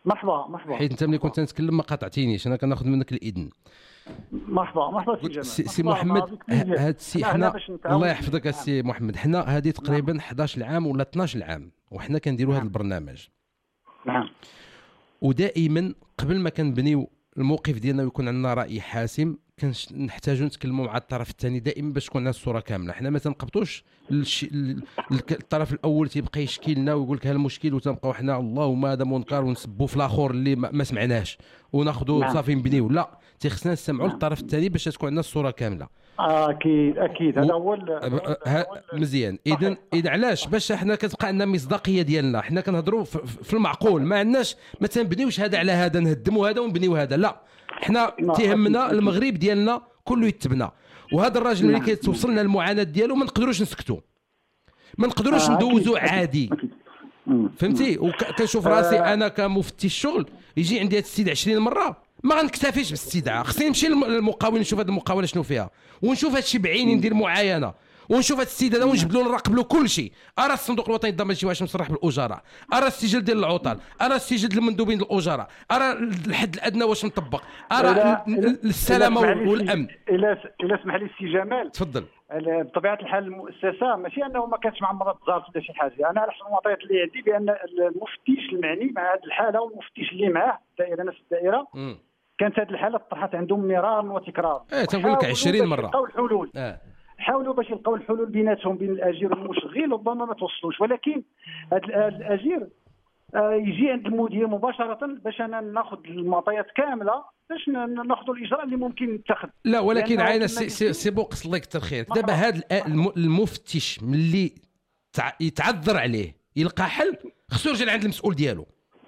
مرحبا مرحبا. حيت انت ملي كنت نتكلم ما قاطعتينيش، انا كناخذ منك الاذن. مرحبا مرحبا سي جمال. سي محمد هذا السي حنا الله يحفظك السي محمد، حنا هذه تقريبا احد عشر عام ولا اثنا عشر عام وحنا كنديروا هذا البرنامج. نعم. ودائما قبل ما كنبنيو الموقف ديالنا ويكون عندنا راي حاسم كنحتاجوا نتكلموا مع الطرف الثاني دائما باش تكون عندنا الصوره كامله. حنا ما تنقبطوش الش... الطرف الاول تيبقى يشكي لنا ويقول لك ها المشكل وتنبقاو حنا اللهم هذا منكر ونسبوا في الاخر اللي ما, ما سمعناش وناخذوا صافي نبنيو. لا، تيخصنا نسمعوا للطرف الثاني باش تكون عندنا الصوره كامله. اكيد اكيد هذا هو مزيان. اذا اذا علاش باش حنا كتبقى عندنا مصداقيه ديالنا، حنا كنهضروا في المعقول، ما عندناش ما تنبنيوش هذا على هذا نهدموا هذا ونبنيو هذا. لا، حنا تيهمنا المغرب ديالنا كله يتبنى. وهذا الراجل اللي كيتوصلنا المعاناه ديالو ما نقدروش نسكتوا، ما نقدروش ندوزو عادي. فهمتي؟ وكنشوف راسي انا كمفتي الشغل يجي عندي هذا السيد عشرين مره ما غنكتفيش بالاستدعاء، خصني نمشي للمقاول نشوف هذه المقاوله شنو فيها ونشوف هذا الشيء بعيني، ندير معاينه ونشوف هذا السيد هذا ونجبد له نراقب له كل شيء. ارى الصندوق الوطني الضمان شي واش مصرح بالاجراء، ارى السجل ديال العطل، ارى السجل المندوبين الاجراء، ارى الحد الادنى واش مطبق، ارى السلامه والامن. الا الا سمح لي السي جمال تفضل. بطبيعه الحال المؤسسه ماشي انه ما كانتش معمره تزارت ولا شي حاجه، انا على حسب المعطيات اللي عندي بان المفتش المعني مع هذه الحاله والمفتش اللي معاه الدائره نفس الدائره م. كانت هذه الحاله طرحت عندهم مرارا وتكرارا. ايه تنقول لك عشرين مره يلقاو الحلول. اه حاولوا باش يلقاو الحلول بيناتهم بين الاجير والمشغل، ربما ما توصلوش، ولكن هذا الاجير يجي عند المدير مباشره باش انا ناخذ المعطيات كامله باش ناخذوا الاجراء اللي ممكن يتخذ. لا ولكن عاينا سي, سي بوقس الله يكثر خيرك. دابا هذا المفتش ملي يتعذر عليه يلقى حل خصو يرجع عند المسؤول ديالو.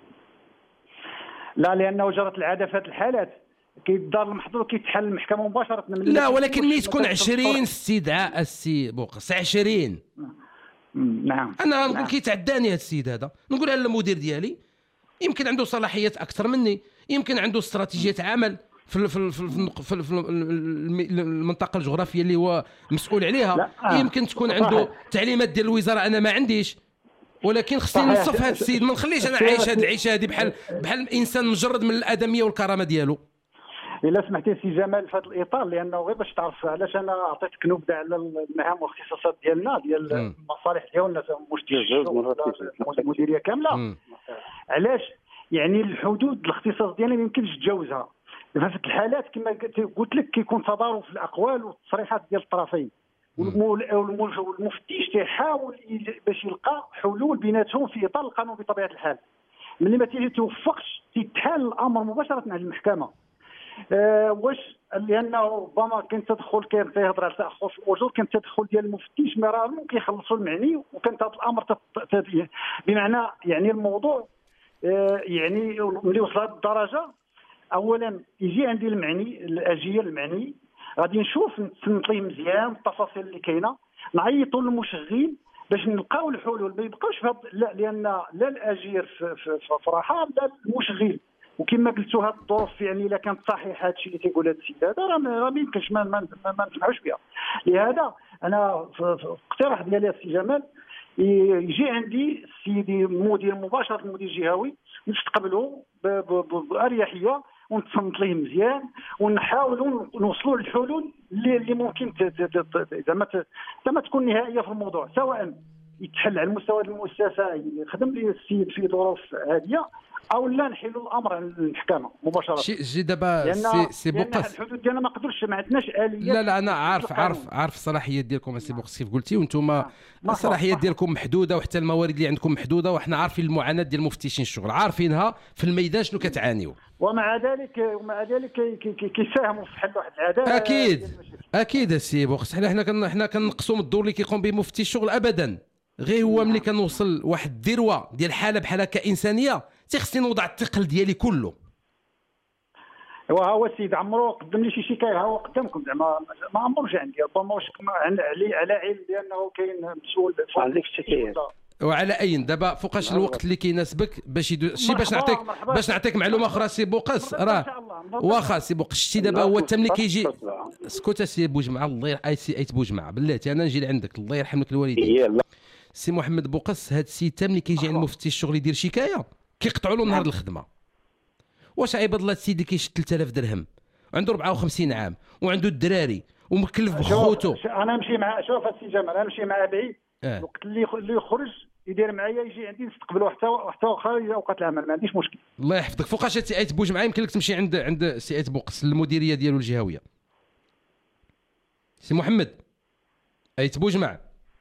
لا، لانه جرت العاده في هذه الحالات كيدار المحظور كيتحل المحكمه مباشره. لا ولكن ملي تكون عشرين استدعاء السي بوقس عشرين. نعم انا نقول كيتعداني هذا السيد هذا، نقول على المدير ديالي يمكن عنده صلاحيات اكثر مني، يمكن عنده استراتيجيه عمل في في في, في, في المنطقه الجغرافيه اللي هو مسؤول عليها، يمكن تكون عنده تعليمات ديال الوزاره انا ما عنديش، ولكن خصني نصف هذا السيد، ما نخليش انا عايش هذه العيشه هذه بحال بحال الانسان مجرد من الادميه والكرامه ديالو. الا سمحتي سي جمال في هذا الاطار، لانه غير باش تعرف علاش انا عطيتك نبذه على المهام والاختصاصات ديالنا ديال المصالح ديالنا مشتي المديريه كامله. م. علاش؟ يعني الحدود الاختصاص ديالنا ما يمكنش تجاوزها. في الحالات كما قلت لك كيكون تضارب في الاقوال والتصريحات ديال الطرفين، والمفتش تيحاول باش يلقى حلول بيناتهم في اطار القانون بطبيعه الحال. ملي ما تيتوفقش تيتحال الامر مباشره عند المحكمه. أه واش لانه ربما كان تدخل كان تيهضر على تاخر في الاجور، كان تدخل ديال المفتش مرارا كيخلصوا المعني، وكانت هذا الامر تت... بمعنى يعني الموضوع أه يعني ملي وصل هذه الدرجه، اولا يجي عندي المعني الاجير المعني غادي نشوف نتسنط ليه مزيان التفاصيل اللي كاينه، نعيطوا للمشغل باش نلقاو الحلول، ما يبقاوش في لا لان لا الاجير في, في, في راحه لا المشغل. وكما قلتوا هذه الظروف يعني الا كانت صحيحه هذا الشيء اللي تيقول هذا السيد هذا راه ما يمكنش ما ما, ما نسمعوش بها. لهذا انا في اقتراح ديالي السي جمال يجي عندي السيد المدير مباشره المدير الجهوي نستقبلوا باريحيه ونتصنت ليه مزيان ونحاولوا نوصلوا للحلول اللي, اللي ممكن زعما زعما تكون نهائيه في الموضوع، سواء يتحل على مستوى المؤسسه يخدم لي السيد في ظروف عاديه او لا نحلوا الامر عند المحكمه مباشره. شي جي دابا سي سي بوقس الحدود ديالنا ما قدرش ما عندناش اليه. لا لا انا عارف عارف عارف الصلاحيات ديالكم سي بوقس كيف قلتي، وانتم الصلاحيات ديالكم محدوده وحتى الموارد اللي عندكم محدوده، وحنا عارفين المعاناه ديال مفتشين الشغل، عارفينها في الميدان شنو كتعانيو، ومع ذلك ومع ذلك كيساهموا في حل واحد العداله. اكيد اكيد السي بوقس، حنا حنا حنا كنقصوا من الدور اللي كيقوم به مفتي الشغل ابدا، غير هو ملي كنوصل واحد الذروه ديال حاله بحال هكا انسانيه تيخصني نوضع الثقل ديالي كله. ايوا ها هو السيد عمرو قدم لي شي شكايه، ها هو قدامكم زعما ما عمروش عندي، ربما واش علي على علم بانه كاين مسؤول عندك الشكايات. وعلى اي دابا فوقاش الوقت اللي كيناسبك باش يدو... شي باش نعطيك باش نعطيك معلومه اخرى سي بوقس، راه واخا سي بوقس شتي دابا هو حتى ملي كيجي اسكت سي بوجمعه الله اي سي اي بوجمعه بلاتي انا نجي لعندك الله يرحم لك الوالدين. سي محمد بوقس هاد السيد حتى ملي كيجي عند مفتي الشغل يدير شكايه كيقطعوا له نهار الخدمه، واش عباد الله سيدي كيشد ثلاثة آلاف درهم عنده أربعة وخمسين عام وعنده الدراري ومكلف بخوتو. انا نمشي مع شوف السي جمال انا نمشي مع بعيد آه. الوقت اللي اللي يخرج يدير معايا يجي عندي نستقبلو حتى حتى خارج اوقات العمل ما عنديش مشكل. الله يحفظك. فوقاش سي ايت بوجمعه يمكن لك تمشي عند عند سي ايت بوقس المديريه ديالو الجهويه. سي محمد ايت بوجمع.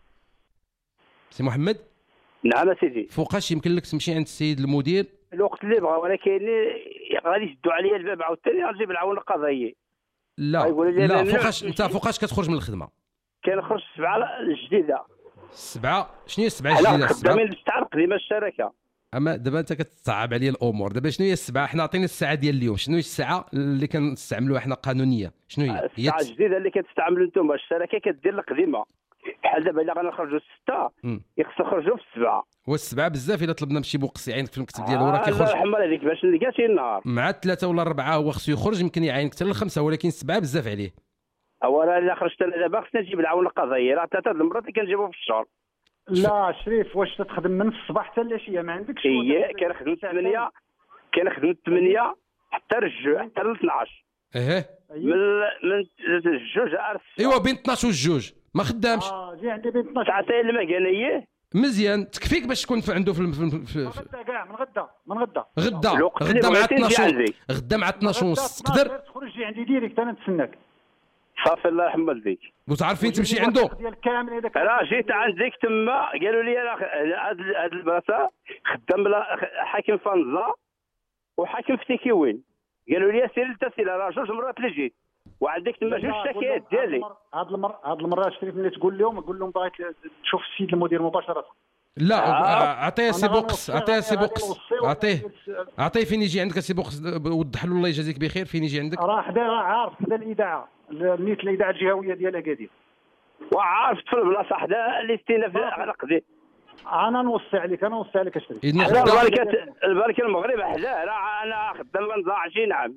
سي محمد نعم سيدي. فوقاش يمكن لك تمشي عند السيد المدير الوقت اللي بغا، ولكن غادي يشدوا عليا الباب عاوتاني غنجيب العون القضائي. لا لا فوقاش انت فوقاش كتخرج من الخدمه؟ كنخرج السبعه الجديده. السبعه شنو هي السبعه الجديده؟ خدامين بالساعه القديمه الشركه. اما دابا انت كتصعب عليا الامور. دابا شنو هي السبعه؟ حنا عطينا الساعه ديال اليوم، شنو هي الساعه اللي كنستعملوها حنا قانونيه؟ شنو هي؟ هي الساعه الجديده اللي كتستعملوا انتم. الشركه كدير القديمه بحال دابا الا غنخرجوا السته يخصو يخرجوا في السبعه. والسبعه بزاف الا طلبنا من شي بوقس يعينك في المكتب ديالو راه كيخرج. الله يرحم عليك باش نلقى شي نهار مع الثلاثه ولا الربعه هو خصو يخرج، يمكن يعينك حتى للخمسه، ولكن السبعه بزاف عليه. اولا الا خرجت انا دابا خصني نجيب العون القضائي، راه ثلاثه المرات اللي كنجيبو في الشهر. لا شريف واش تخدم من الصباح حتى العشيه ما عندكش؟ هي كنخدم ثمانية كنخدم ثمانية حتى الرجوع حتى ل اثناش. ايه من من الجوج عارف. ايوا بين اثناش والجوج ما خدامش. اه جي عندي بين اثناش ساعتين المكانيه مزيان تكفيك باش تكون عنده في في, في, في غدا كاع من غدا من غدا غدا غدا مع اثناش غدا مع اثناش ونص تقدر تخرج جي عندي ديريكت انا نتسناك. صافي الله يرحم والديك. وتعرف فين تمشي عنده؟ ديال كامل هذاك راه جيت عندك تما قالوا لي راه هاد البلاصه خدام بلا حاكم فانزا وحاكم في تيكيوين. قالوا لي سير للتسهيل، راه جوج مرات اللي جيت وعندك تما جوج شكايات ديالي. هاد المره هاد المره شريف ملي تقول لهم قول لهم بغيت تشوف السيد المدير مباشره. لا عطيه سي بوكس عطيه سي بوكس عطيه عطيه فين يجي عندك سي بوكس. وضح له الله يجازيك بخير فين يجي عندك. راه حدا راه عارف حدا الاذاعه نيت الاذاعه الجهويه ديال اكادير وعارف في البلاصه حدا الاستئناف على قدي. انا نوصي عليك انا نوصي عليك اشري البركه البركه المغرب حدا راه انا خدام غنضاع عشرين عام.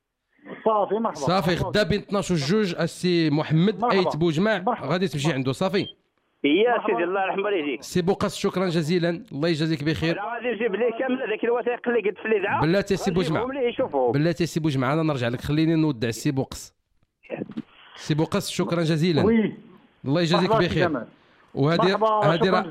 صافي مرحبا صافي خدا بين اثناش وجوج السي محمد ايت بوجمع غادي تمشي عنده. صافي يا سيدي الله يرحم والديك. سي بوقاس شكرا جزيلا الله يجازيك بخير. راه غادي نجيب ليه كامل هذاك الوثائق اللي قلت في الاذاعه. بلاتي سي بوجمع بلاتي سي بوجمع انا نرجع لك خليني نودع السي بوقس. سي بوقس شكرا جزيلا وي الله يجازيك بخير. وهذه هذه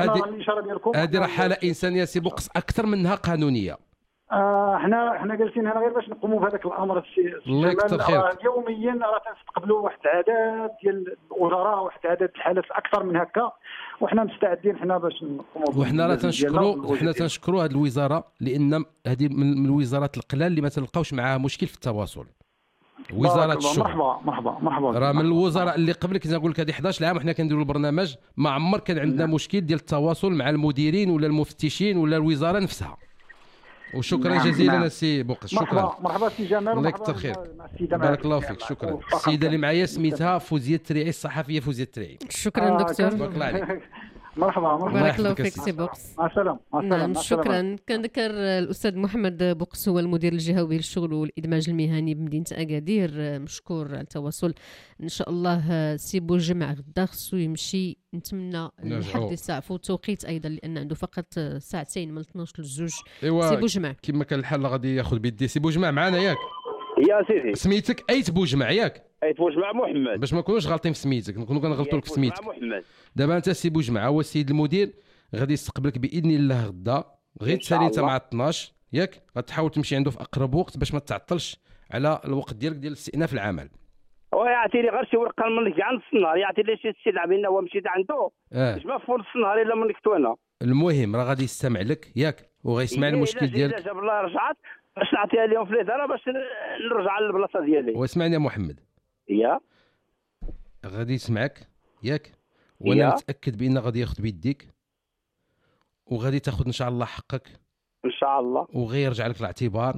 هذه راه حاله انسانيه سي بوقس اكثر منها قانونيه. آه احنا احنا جالسين هنا غير باش نقوموا بهذاك الامر السي الله يكثر خيرك. يوميا راه تنستقبلوا واحد العدد ديال الوزراء واحد العدد الحالات اكثر من هكا وحنا مستعدين حنا باش نقوموا. وحنا راه تنشكروا حنا تنشكروا هذه الوزاره لان هذه من الوزارات القلال اللي ما تلقاوش معها مشكل في التواصل. وزاره الشغل. مرحبا مرحبا مرحبا. راه من الوزراء اللي قبل كنت نقول لك هذه إحداش عام وحنا كنديروا البرنامج ما عمر كان عندنا مشكل ديال التواصل مع المديرين ولا المفتشين ولا الوزاره نفسها. وشكرا نعم جزيلا نعم. سي بوقس شكرا. مرحبا مرحبا سي جمال. الله يكثر خير بارك الله فيك. شكرا. السيده اللي معايا سميتها فوزيه التريعي الصحفيه فوزيه التريعي. شكرا دكتور. بارك الله عليك. مرحبا مرحبا بارك الله فيك سي بوقس. مع السلامه. نعم شكرا. كنذكر الاستاذ محمد بوقس هو المدير الجهوي للشغل والادماج المهني بمدينه اكادير مشكور على التواصل. ان شاء الله سي بوجمع غدا خصو يمشي نتمنى لحد الساعه فوت التوقيت ايضا لان عنده فقط ساعتين من اثناش للزوج. سي بوجمع كما كان الحال غادي ياخذ بيدي. سي بوجمع معنا ياك؟ يا سيدي سميتك ايت بوجمع ياك؟ ايت بوجمع محمد باش ما نكونوش غالطين في سميتك نكونوا كنغلطوا لك في سميتك. دابا انت سي بوجمع هو السيد المدير غادي يستقبلك باذن الله غدا غير تسالي انت مع اثناش ياك غتحاول تمشي عنده في اقرب وقت باش ما تعطلش على الوقت ديالك ديال استئناف العمل. هو يعطيني غير شي ورقه منك كاع نص النهار يعطي لي شي سي لعبينا هو مشيت عنده باش ما في نص النهار الا منك تو انا. المهم راه غادي يستمع لك ياك وغيسمع المشكل ديالك. جاب الله رجعت باش نعطيها لهم في الاداره باش نرجع للبلاصه ديالي. واسمعني يا محمد. يا غادي يسمعك ياك وانا متاكد بان غادي ياخذ بيديك وغادي تاخذ ان شاء الله حقك ان شاء الله وغير يرجع لك الاعتبار.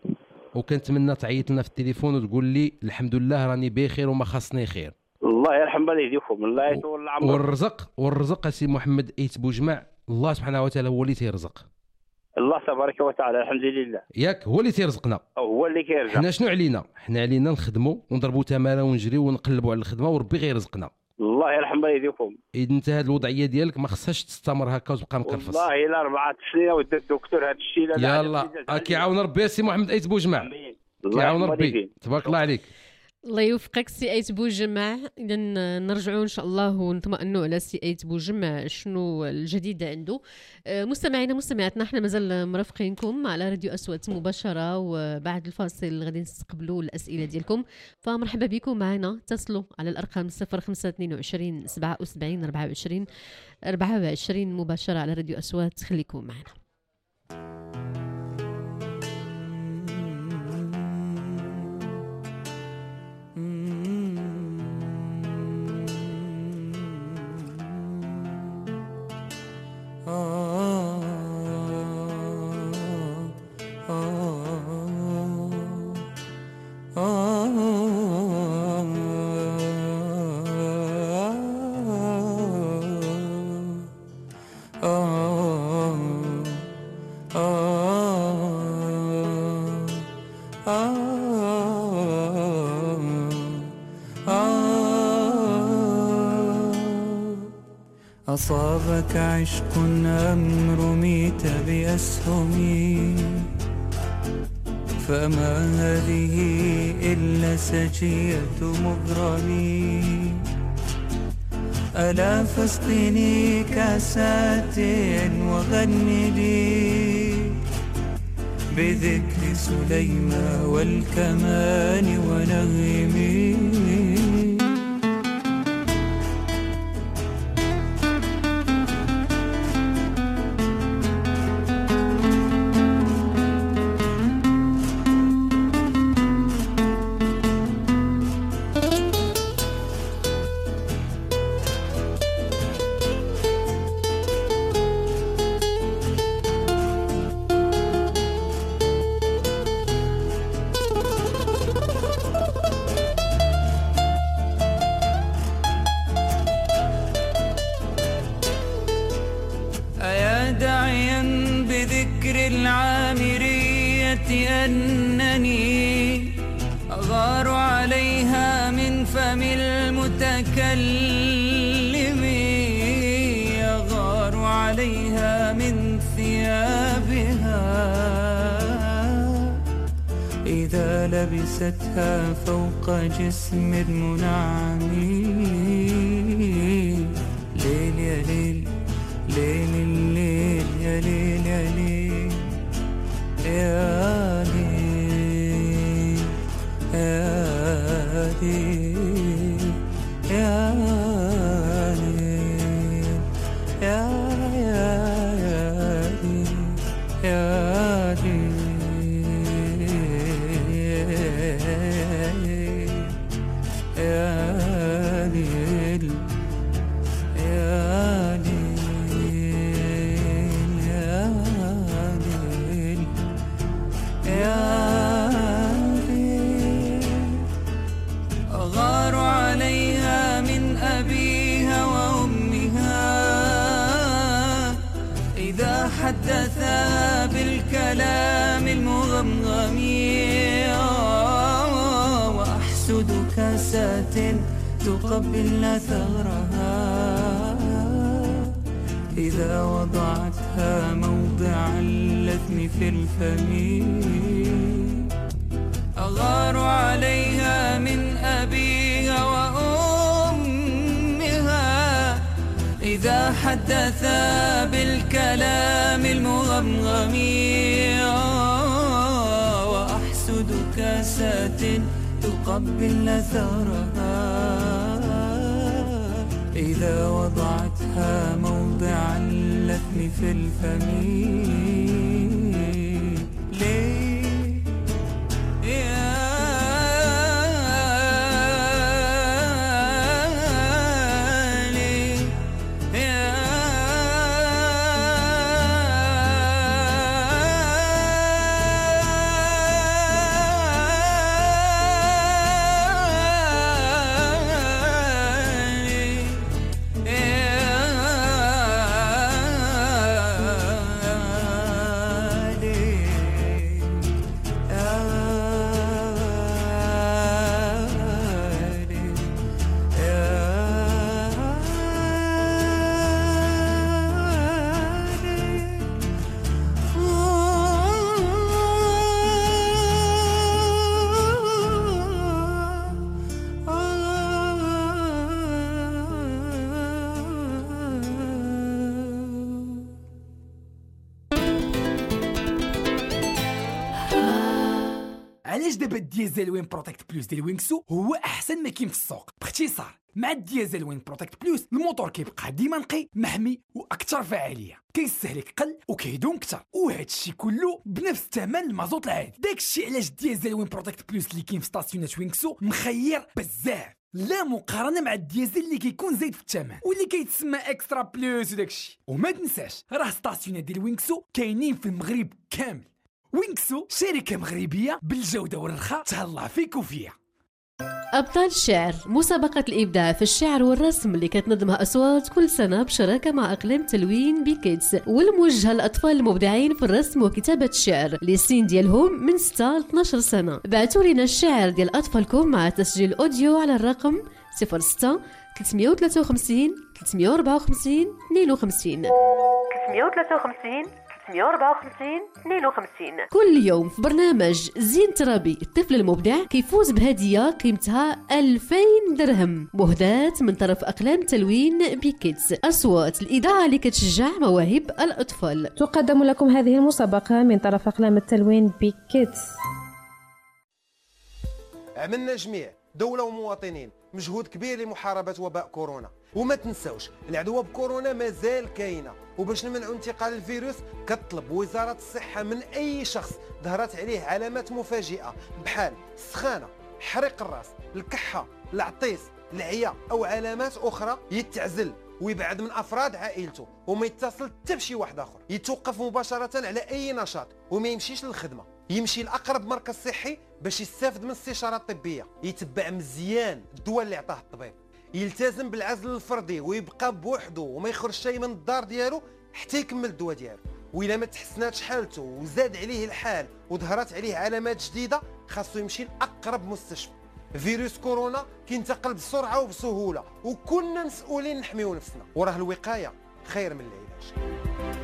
وكنتمنى تعيط لنا في التليفون وتقول لي الحمد لله راني بخير وما خاصني خير. الله يرحم والديكم الله يطول عمرك. والرزق والرزق سي محمد ايت بوجمع الله سبحانه وتعالى هو اللي تيرزق. الله تبارك وتعالى الحمد لله ياك هو اللي تيرزقنا هو اللي كيرزق. حنا شنو علينا؟ حنا علينا نخدموا ونضربوا تماره ونجريو ونقلبوا على الخدمه وربي غيرزقنا. الله يرحم والديكم. اذا انت هذه الوضعيه ديالك ما خصهاش تستمر هكا وتبقى مكرفص. والله الا اربعه سنين ودى الدكتور هذا الشيء. لا يلا كيعاون ربي سي محمد ايت بوجمع. كيعاون ربي تبارك الله عليك. الله يوفقك سي ايت بوجمع. اذا نرجعوا ان شاء الله ونطمئنوا على سي ايت بوجمع شنو الجديد عنده. مستمعينا مستمعاتنا احنا مازال مرافقينكم على راديو أصوات مباشره، وبعد الفاصل غادي نستقبلوا الاسئله ديالكم، فمرحبا بكم معنا. اتصلوا على الارقام صفر خمسة اثنين وعشرين سبعة وسبعين أربعة وعشرين أربعة وعشرين مباشره على راديو أصوات. خليكم معنا. أصابك عشق أم رميت بأسهمي، فما هذه إلا سجية مغرمي. ألا فاسقني كاسات وغني لي بذكر سليمان والكمان ونغمي. أنني أغار عليها من فم المتكلم، أغار عليها من ثيابها إذا لبستها فوق جسم منعم. ليل يا ليل ليل الليل يا ليل يا ليل يا ليل يا ليل يا ليل يا يا يا ليل يا ليل يا ليل يا أغار عليها من أبيها وأمها إذا حدثا بالكلام المغمغم، وأحسد كاسات تقبل ثغرها إذا وضعتها موضع اللثم في الفم. أغار عليها من أبيها وأمها إذا حدثا بالكلام المغمغم، وأحسد كاسات تقبل ثغرها إذا وضعتها موضع اللثم في الفم. ليه يا ليه يا علاش دابا الديزل وين بروتكت بلوس ديال وينكسو هو احسن ما كاين في السوق؟ باختصار مع الديزل وين بروتكت بلوس الموتور كيبقى ديما نقي محمي واكثر فعاليه، كيستهلك قل وكيدوم اكثر، وهذا الشيء كله بنفس الثمن المازوت العادي. داكشي علاش الديزل وين بروتكت بلوس اللي كاين في ستاسيونات وينكسو مخير بزاف، لا مقارنه مع الديزل اللي كيكون زايد في الثمن واللي كيتسمى اكسترا بلوس وداكشي. وما تنساش راه ستاسيونات ديال وينكسو كاينين في المغرب كامل. وينكسو شركه مغربيه بالجوده والرخاء، تهلا فيك وفيها. أبطال الشعر، مسابقة الإبداع في الشعر والرسم اللي كتنظمها أصوات كل سنة بشراكة مع أقلام تلوين بيكيتس، والموجهة للأطفال المبدعين في الرسم وكتابة الشعر للسن ديالهم من ستة ل اثناش سنة. بعتوا لنا الشعر ديال أطفالكم مع تسجيل أوديو على الرقم صفر ستة ثلاثمية وثلاثة وخمسين ثلاثمية وأربعة وخمسين اثنين وخمسين ثلاثمية وثلاثة وخمسين ثلاثمية وأربعة وخمسين اثنين وخمسين. كل يوم في برنامج زين ترابي الطفل المبدع كيفوز بهدية قيمتها ألفين درهم مهداة من طرف أقلام تلوين بيكيتس، أصوات الإذاعة اللي كتشجع مواهب الأطفال. تقدم لكم هذه المسابقة من طرف أقلام التلوين بيكيتس. عملنا جميع دولة ومواطنين مجهود كبير لمحاربة وباء كورونا، وما تنسوش العدوى بكورونا مازال كاينه، وباش نمنعوا انتقال الفيروس كتطلب وزارة الصحة من أي شخص ظهرت عليه علامات مفاجئة بحال السخانة، حريق الراس، الكحة، العطيس، العيا أو علامات أخرى يتعزل ويبعد من أفراد عائلته وما يتصل حتى بشي واحد آخر، يتوقف مباشرة على أي نشاط وما يمشيش للخدمة، يمشي لأقرب مركز صحي باش يستافد من الاستشارة الطبية، يتبع مزيان الدواء اللي عطاه الطبيب، يلتزم بالعزل الفردي ويبقى بوحده وما يخرج شيء من الدار ديالو حتى يكمل الدواء ديالو. وإلا ما تحسناتش حالته وزاد عليه الحال وظهرت عليه علامات جديدة خاصو يمشي لأقرب مستشفى. فيروس كورونا كينتقل بسرعة وبسهولة وكلنا مسؤولين نحميو نفسنا، وراه الوقاية خير من العلاج.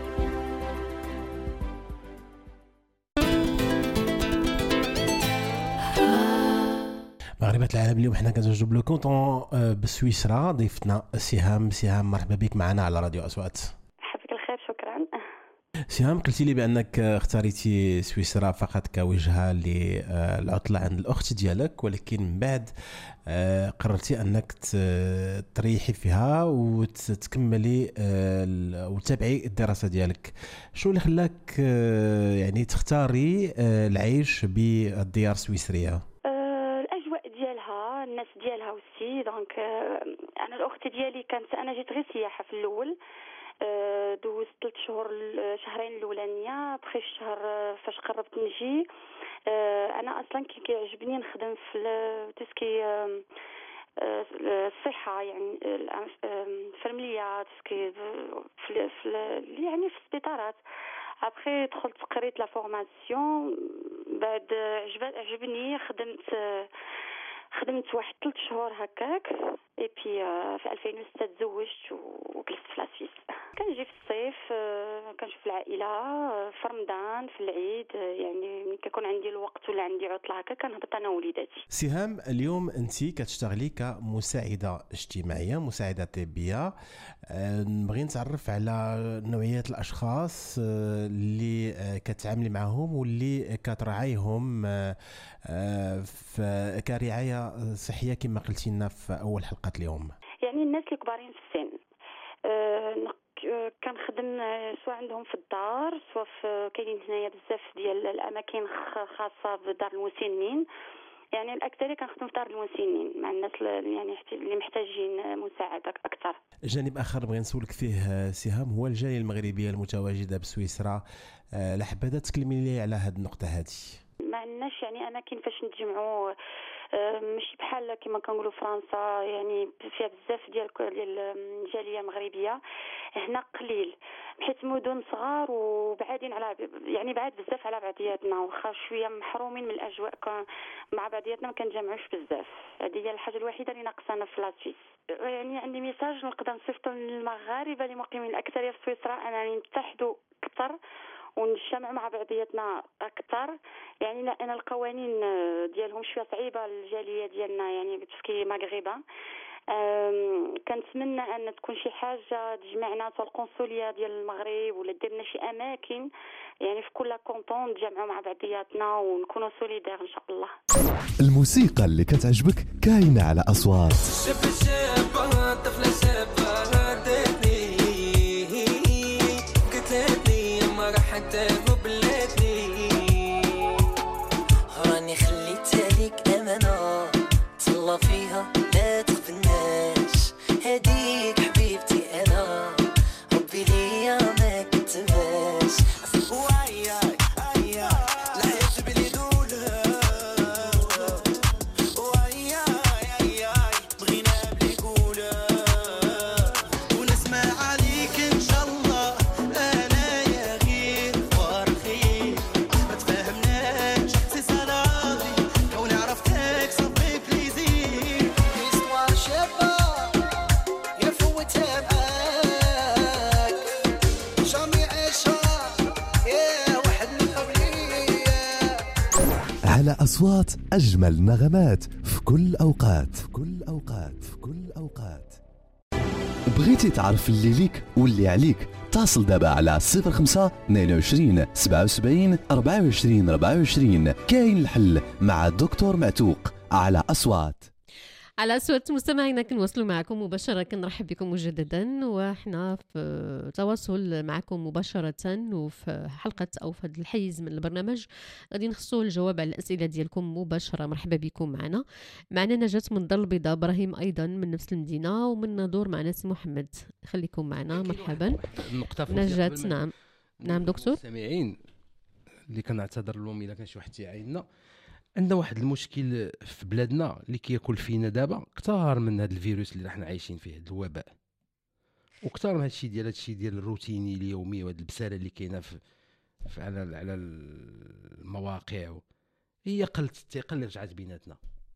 مغربة العالم اليوم حنا كنتواجدوا بلو كونطون بسويسرا. ضيفتنا سهام. سهام مرحبا بك معنا على راديو أصوات. حفظك الخير. شكرا. سهام، قلتي لي بأنك اختاريتي سويسرا فقط كوجهة للعطلة عند الأخت ديالك، ولكن من بعد قررتي أنك تريحي فيها وتكملي وتتابعي الدراسة ديالك. شو اللي خلاك يعني تختاري العيش بالديار السويسرية؟ الناس ديالها وسي دونك انا الاخت ديالي كانت انا جيت غير سياحه في الاول، دوزت ثلاث شهور شهرين الاولانيه بخي الشهر فاش قربت نجي. انا اصلا كيعجبني نخدم في تسكي الصحه يعني الفرمليه تسكي في يعني في السبيطارات. ابخي دخلت قريت لا فورماسيون، بعد عجبني خدمت خدمت واحد ثلاث شهور هكاك. اي بي في ألفين وستة تزوجت وجلست في لاسويس. كنجي في الصيف كنشوف العائله، في رمضان في العيد، يعني ملي كيكون عندي الوقت ولا عندي عطله هكا كنهبط انا ووليداتي. سهام، اليوم انت كتشتغلي كمساعده اجتماعيه، مساعده طبيه. نبغي نتعرف على نوعيه الاشخاص اللي كتعاملي معهم واللي كترعايهم في كرعايه صحيه كما قلتي لنا في اول حلقه اليوم. يعني الناس اللي كبارين في السن كنخدم سواء عندهم في الدار سواء في كاينين هنايا بزاف ديال الاماكن خاصه بدار المسنين. يعني الاكثريه كنخدم في دار المسنين مع الناس يعني اللي محتاجين مساعده اكثر. جانب اخر بغي نسولك فيه سهام هو الجاليه المغربيه المتواجده بسويسرا. لحبذا تكلمي لي على هذه النقطه هذه. ما عندناش يعني اماكن فاش نتجمعوا، ماشي بحال كما كنقولوا فرنسا يعني فيها بزاف ديال ديال الجاليه المغربيه. هنا قليل حيت مدن صغار وبعادين على يعني بعاد بزاف على بعضياتنا، واخا شويه محرومين من الاجواء مع بعضياتنا ما كنجمعوش بزاف. هذه هي الحاجه الوحيده اللي ناقصانا في لاسويس. يعني عندي ميساج نقدر نصيفطو للمغاربه اللي مقيمين الاكثريه في سويسرا اننا نتحدوا اكثر ونجتمع مع بعضياتنا اكثر. يعني لان القوانين ديالهم شويه صعيبه الجاليه ديالنا يعني بتسكي مغربه، كنتمنى ان تكون شي حاجه تجمعنا حتى القنصليه ديال المغرب ولا ديرنا شي اماكن يعني في كل كونطون نتجمعوا مع بعضياتنا ونكونوا سوليدير ان شاء الله. الموسيقى اللي كتعجبك كاينه على اصوات. شاب شابه طفله شابه هدتني قتلتني ما راح تقبلتني راني خليتها ليك امانه تهلا فيها لا تخفناش هديك حبيبتي انا ربي ليا ما كتباش وياي ايا لا يجبلي دولها وياي ايا بغينا بلي قولا ونسمع عليك ان شاء الله انا يا غير فرخي ما تفهمناش سي صلاتي كوني عرفتك صافي بليزير هيستوار شابه يا فوتها معاك جامي عيشها يا واحد من قبلي على أصوات أجمل نغمات في كل أوقات في كل أوقات في كل أوقات. بغيتي تعرف اللي ليك واللي عليك؟ اتصل دابا على صفر خمسة اثنين وعشرين سبعة وسبعين أربعة وعشرين أربعة وعشرين. كاين الحل مع دكتور معتوق على أصوات. على أصوات مستمعينا كنواصلوا معكم مباشرة. كنرحب بكم مجددا وإحنا في تواصل معكم مباشرة وفي حلقة أو في هذا الحيز من البرنامج غادي نخصو الجواب على الأسئلة ديالكم مباشرة. مرحبا بكم معنا. معنا نجاة من الدار البيضاء، إبراهيم أيضا من نفس المدينة، ومن نادور معنا سي محمد. خليكم معنا. مرحبا نجاة. نعم نعم دكتور. سامعين اللي كنعتذر لهم إلا كان شي واحد تيعايننا. عندنا واحد المشكل في بلادنا اللي كياكل فينا دابا كثار من هذا الفيروس اللي راحنا عايشين فيه، هذا الوباء، وكثار من هذا الشيء ديال هذا الشيء ديال الروتيني اليومي وهذه البساله اللي كاينه في, في على على المواقع. هي قلت الثقه اللي رجعت بيناتنا.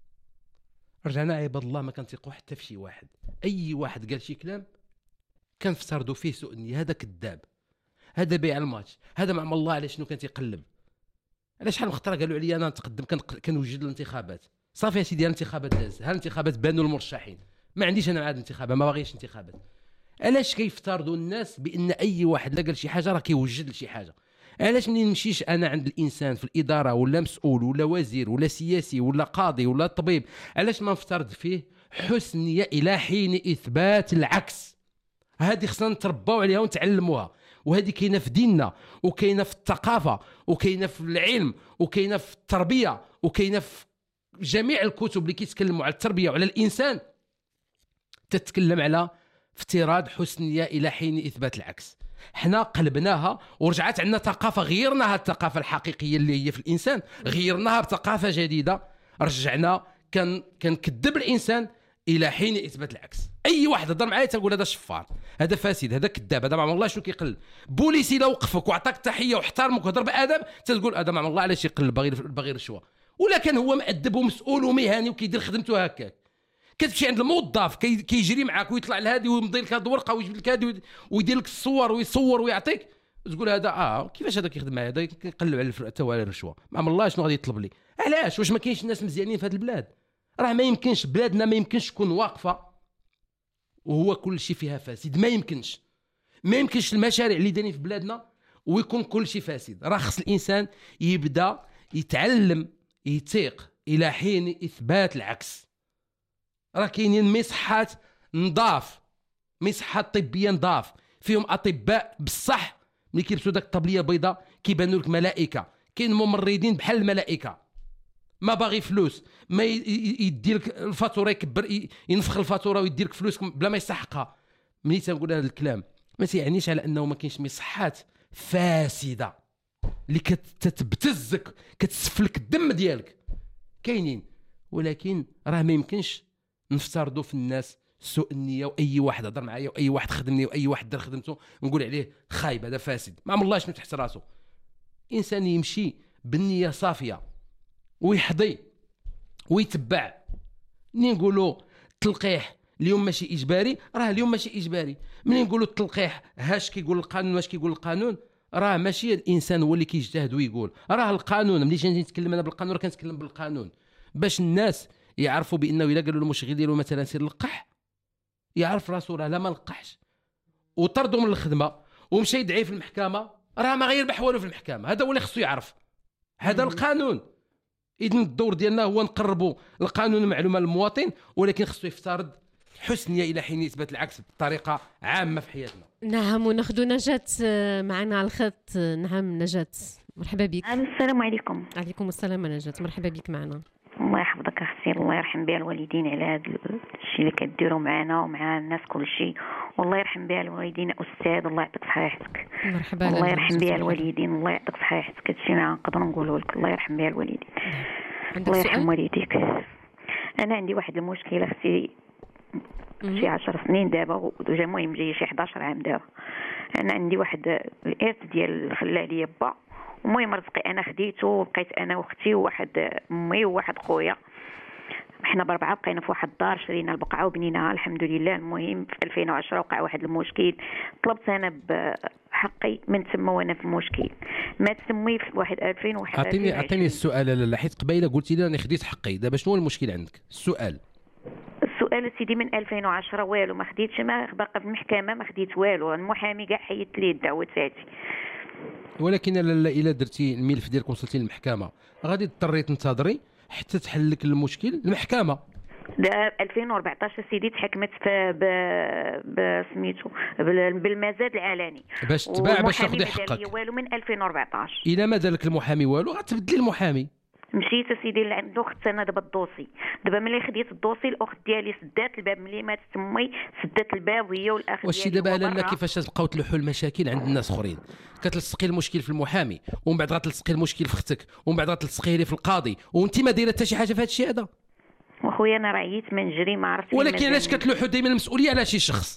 رجعنا عباد الله ما كنثيقوا حتى في شي واحد. اي واحد قال شي كلام كنفترضوا فيه سوء النيه، هذا كذاب، هذا بيع الماتش، هذا مع الله على شنو كان تيقلب. على شحال من خطره قالوا عليا انا نتقدم كنوجد الانتخابات. صافي يا سيدي الانتخابات داز، ها الانتخابات بانوا المرشحين، ما عنديش انا عاد انتخابات، ما باغيش انتخابات. علاش كيفترضوا الناس بان اي واحد لا قال شي حاجه راه كيوجد لشي حاجه؟ علاش منين نمشيش انا عند الانسان في الاداره ولا مسؤول ولا وزير ولا سياسي ولا قاضي ولا طبيب، علاش ما نفترض فيه حسن نيه الى حين اثبات العكس؟ هذه خصنا نترباو عليها ونتعلموها، وهذه كاينه في ديننا وكاينه في الثقافه وكاينه في العلم وكاينه في التربيه وكاينه في جميع الكتب اللي كيتكلموا على التربيه وعلى الانسان. تتكلم على افتراض حسن نيه الى حين اثبات العكس. حنا قلبناها ورجعت عندنا ثقافه، غيرناها الثقافه الحقيقيه اللي هي في الانسان، غيرناها بثقافه جديده. رجعنا كان كنكذب الانسان الى حين اثبات العكس. اي واحد هضر معايا تنقول هذا شفار، هذا فاسد، هذا كذاب، هذا مع الله شنو كيقلب. بوليسي لو وقفك وعطاك تحيه واحترمك وهضر بادب تقول هذا مع الله علاش يقلب، باغي باغي رشوه. ولا كان هو مؤدب ومسؤول ومهني وكيدير خدمته هكاك. كتمشي عند الموظف كي كيجري معاك ويطلع لهادي ويمضي لك هاد الورقه ويجيب لك هادي ويدير لك الصور ويصور ويعطيك، تقول هذا اه كيفاش هذا كيخدم معايا، هذا كيقلب على حتى على الرشوه. مع الله شنو غادي يطلب لي؟ علاش؟ واش ما كاينش الناس مزيانين في هذه البلاد؟ راه ما يمكنش بلادنا ما يمكنش تكون واقفه وهو كل شيء فيها فاسد. ما يمكنش ما يمكنش المشاريع اللي دايرين في بلادنا ويكون كل شيء فاسد. راه خص الانسان يبدا يتعلم يثيق الى حين اثبات العكس. راه كاينين مصحات نضاف، مصحات طبيه نضاف فيهم اطباء بصح ملي كيلبسوا داك الطبليه بيضاء كيبانوا لك ملائكه. كاين ممرضين بحال الملائكه، ما باغي فلوس، ما يدير لك الفاتوره يكبر ينفخ الفاتوره ويدير لك فلوس بلا ما يستحقها. ملي تنقول هذا الكلام ما تيعنيش على انه ما كاينش مصحات فاسده اللي كتبتزك كتسفلك الدم ديالك، كاينين. ولكن راه ما يمكنش نفترضوا في الناس سوء النيه، واي واحد هضر معايا واي واحد خدمني واي واحد دار خدمته نقول عليه خايب هذا فاسد. ما الله شنو تحت راسه. انسان يمشي بالنيه صافيه ويحضي ويتبع. منين نقولوا التلقيح اليوم ماشي اجباري، راه اليوم ماشي اجباري. منين نقولوا التلقيح هاش كيقول القانون واش كيقول القانون، راه ماشي الانسان هو اللي كيجتهد ويقول، راه القانون. ملي جينا نتكلم انا بالقانون راه كنتكلم بالقانون باش الناس يعرفوا بانه الا قالوا للمشغل ديالو مثلا سير لقح يعرف راسو راه لا ما لقحش وطردوا من الخدمه ومشى يدعي في المحكمه، راه ما غيربح والو في المحكمه. هذا هو اللي خصو يعرف، هذا القانون. اذن الدور ديالنا هو نقربوا القانون المعلومه للمواطن، ولكن خصو يفترض حسنيه الى حين يثبت العكس بطريقه عامه في حياتنا. نعم. وناخذ نجاة معنا على الخط. نعم نجاة، مرحبا بك. السلام عليكم. عليكم السلام نجاة، مرحبا بك معنا. الله يحفظك اختي، الله يرحم بها الوالدين على هذا الشيء اللي كديروا معنا ومع الناس كل شيء، والله يرحم بها الوالدين. استاذ الله يعطيك صحيحتك. مرحبا. الله يرحم بها الوالدين، الله يعطيك صحيحتك. هادشي ما نقدر نقوله لك، الله يرحم بها الوالدين. الله يرحم والديك. انا عندي واحد المشكل اختي، شي عشر سنين دابا، وجا المهم جاي شي حداش عام دابا. انا عندي واحد الارث ديال خلى عليا با، المهم رزقي انا خديته، وبقيت انا واختي وواحد امي وواحد خويا، حنا بربعه بقينا في واحد الدار، شرينا البقعه وبنيناها الحمد لله. المهم في ألفين وعشرة وقع واحد المشكل، طلبت انا بحقي من تما وانا في المشكل، ما تسمي في واحد ألفين وواحد. اعطيني اعطيني السؤال. لا حيت قبيله قلتي لي انا خديت حقي، دابا شنو المشكل عندك؟ السؤال السؤال سيدي من ألفين وعشرة والو ما خديتش، ما باقا في المحكمه ما خديت والو، المحامي كاع حيدت لي الدعوه تاعتي. ولكن لا الا درتي الملف ديالك وصلتي للمحكمه غادي تضطري تنتظري حتى تحل لك المشكل المحكمه. دا ألفين وأربعطاش سيدي تحكمت ب بسميتو بالمزاد العلني باش تباع باش تاخذي حقك. والو من ألفين وأربعطاش. الا ما دارك المحامي والو غتبدلي المحامي. مشيت سيدي لعند اخت انا دابا الدوسي، دابا ملي خديت الدوسي الاخت ديالي سدات الباب، ملي مات تمي سدات الباب وهي والاخ ديالي. واش دابا لالا كيفاش تبقاو تلوحوا المشاكل عند الناس اخرين؟ كتلصقي المشكل في المحامي، ومن بعد غتلصقي المشكل في اختك، ومن بعد غتلصقيه لي في القاضي، وانت ما دايره حتى شي حاجه في هذا الشيء هذا. وخويا انا رعيت ما نجري ما عرفتش. ولكن علاش كتلوحوا دائما المسؤوليه على شي شخص؟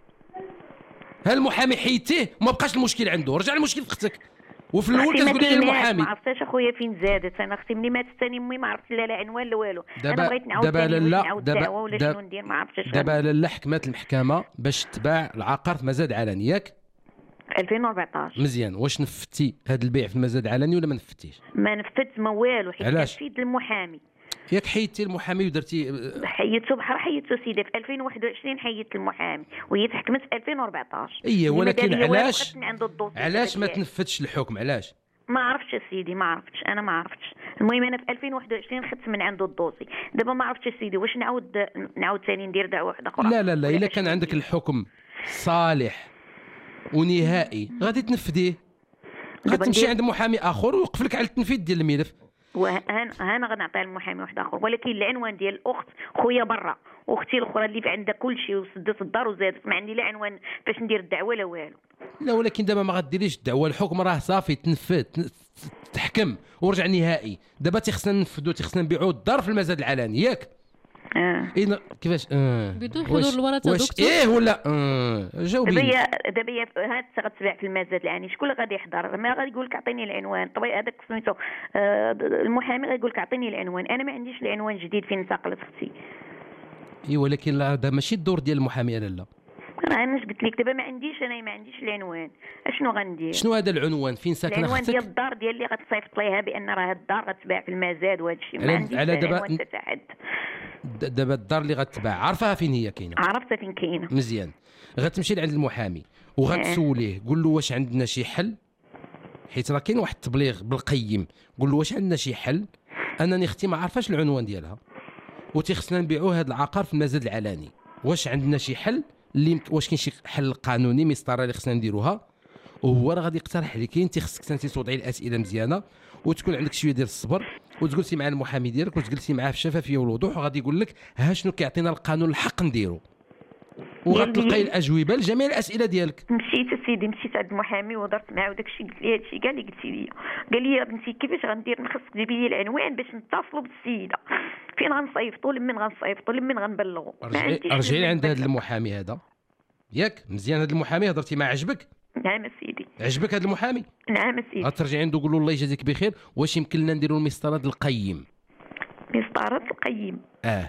ها المحامي حيدتيه وما بقاش المشكل عنده، رجع المشكل في اختك، وفي الاول كتقول لي المحامي. ما عرفتش اخويا فين زادت. انا اختي ملي ماتت ثاني امي ما عرفتش لا لا عنوان لا والو. انا بغيت نعاود دابا لا دابا ولا شنو ندير ما عرفتش. دابا لا حكمات المحكمه باش تباع العقار في مزاد علني ياك ألفين وأربعطاش. مزيان. واش نفتي هذا البيع في المزاد علني ولا ما نفتيش؟ ما نفدت ما والو، حيت نفيد المحامي. ياك حيدتي المحامي ودرتي؟ حيدته بحال حيدته سيدي في ألفين وواحد وعشرين حيدت المحامي، وهي تحكمت في ألفين وأربعطاش. اي ولكن علاش علاش ما تنفذش الحكم؟ علاش؟ ما عرفتش سيدي ما عرفتش، انا ما عرفتش. المهم انا في ألفين وواحد وعشرين خدت من عنده الدوسي، دابا ما عرفتش سيدي واش نعاود نعاود ثاني ندير دعوه واحده اخرى. لا لا لا الا كان عندك الحكم صالح ونهائي غادي تنفذيه، غتمشي عند محامي اخر ويوقف لك على التنفيذ ديال الملف. وهنا غنعطيها للمحامي واحد اخر، ولكن العنوان ديال الاخت خويا برا، واختي الاخرى اللي عندها كل شيء وسدت الدار وزادت، ما عندي لا عنوان باش ندير الدعوه لا والو. لا ولكن دابا ما غديريش الدعوه، الحكم راه صافي تنفذ تحكم ورجع نهائي. دابا تيخصنا ننفذوا، تيخصنا نبيعوا الدار في المزاد العلني ياك. اه اين كيفاش اه بدون حضور الورثه دكتور؟ ايه ولا اه جاوبيني. دابا دابا هاد غتباع في المزاد العلني، شكون اللي غادي يحضر؟ ما غادي يقول لك اعطيني العنوان. طبيعي هذاك سميتو آه المحامي غايقول لك اعطيني العنوان، انا ما عنديش العنوان جديد فين انتقلت اختي. اي ولكن هذا ماشي الدور ديال المحامي. انا لا راه انا قلت لك دابا ما عنديش، انا ما عنديش العنوان، اشنو غندير؟ شنو هذا العنوان؟ فين ساكنه اختك؟ العنوان ديال الدار ديال اللي غتصيفط ليها بان راه هاد الدار غتباع في المزاد وهذا الشيء. ما عنديش على دابا العنوان حتى حد. دابا الدار اللي غتباع عارفاها فين هي كاينه؟ عرفتها فين كاينه. مزيان. غتمشي لعند المحامي وغتسوليه، قول له واش عندنا شي حل، حيت راه كاين واحد التبليغ بالقيم، قول له واش عندنا شي حل. انني اختي ما عارفاش العنوان ديالها وتيخصنا نبيعوا هذا العقار في المزاد العلني، واش عندنا شي حل اللي واش كاين شي حل قانوني مسطره اللي خصنا نديروها؟ وهو راه غادي يقترح عليك. انت خصك انت توضعي الاسئله مزيانه وتكون عندك شويه ديال الصبر، وتجلسي مع المحامي ديالك وتجلسي معاه في الشفافيه والوضوح، وغادي يقول لك ها شنو كيعطينا القانون الحق نديرو، وغتلقاي الاجوبه لجميع الاسئله ديالك. مشيت سيدي مشيت عند المحامي وهضرت معاه وداك الشيء، قلت لي هذا الشيء كاع اللي قلتي لي. قال لي يا بنتي كيفاش غندير؟ خاصك تجيبي لي العنوان باش نتصلوا بالسيده، فين غنصيفطوا لمن غنصيفطوا لمن غنبلغوا. رجعي لعند هذا المحامي هذا ياك مزيان. هذا المحامي هضرتي معاه عجبك؟ نعم سيدي. عجبك هذا المحامي؟ نعم سيدي. غترجعي عنده قول له الله يجازيك بخير، واش يمكن لنا نديروا المسطرات القيم؟ مسطرات القيم اه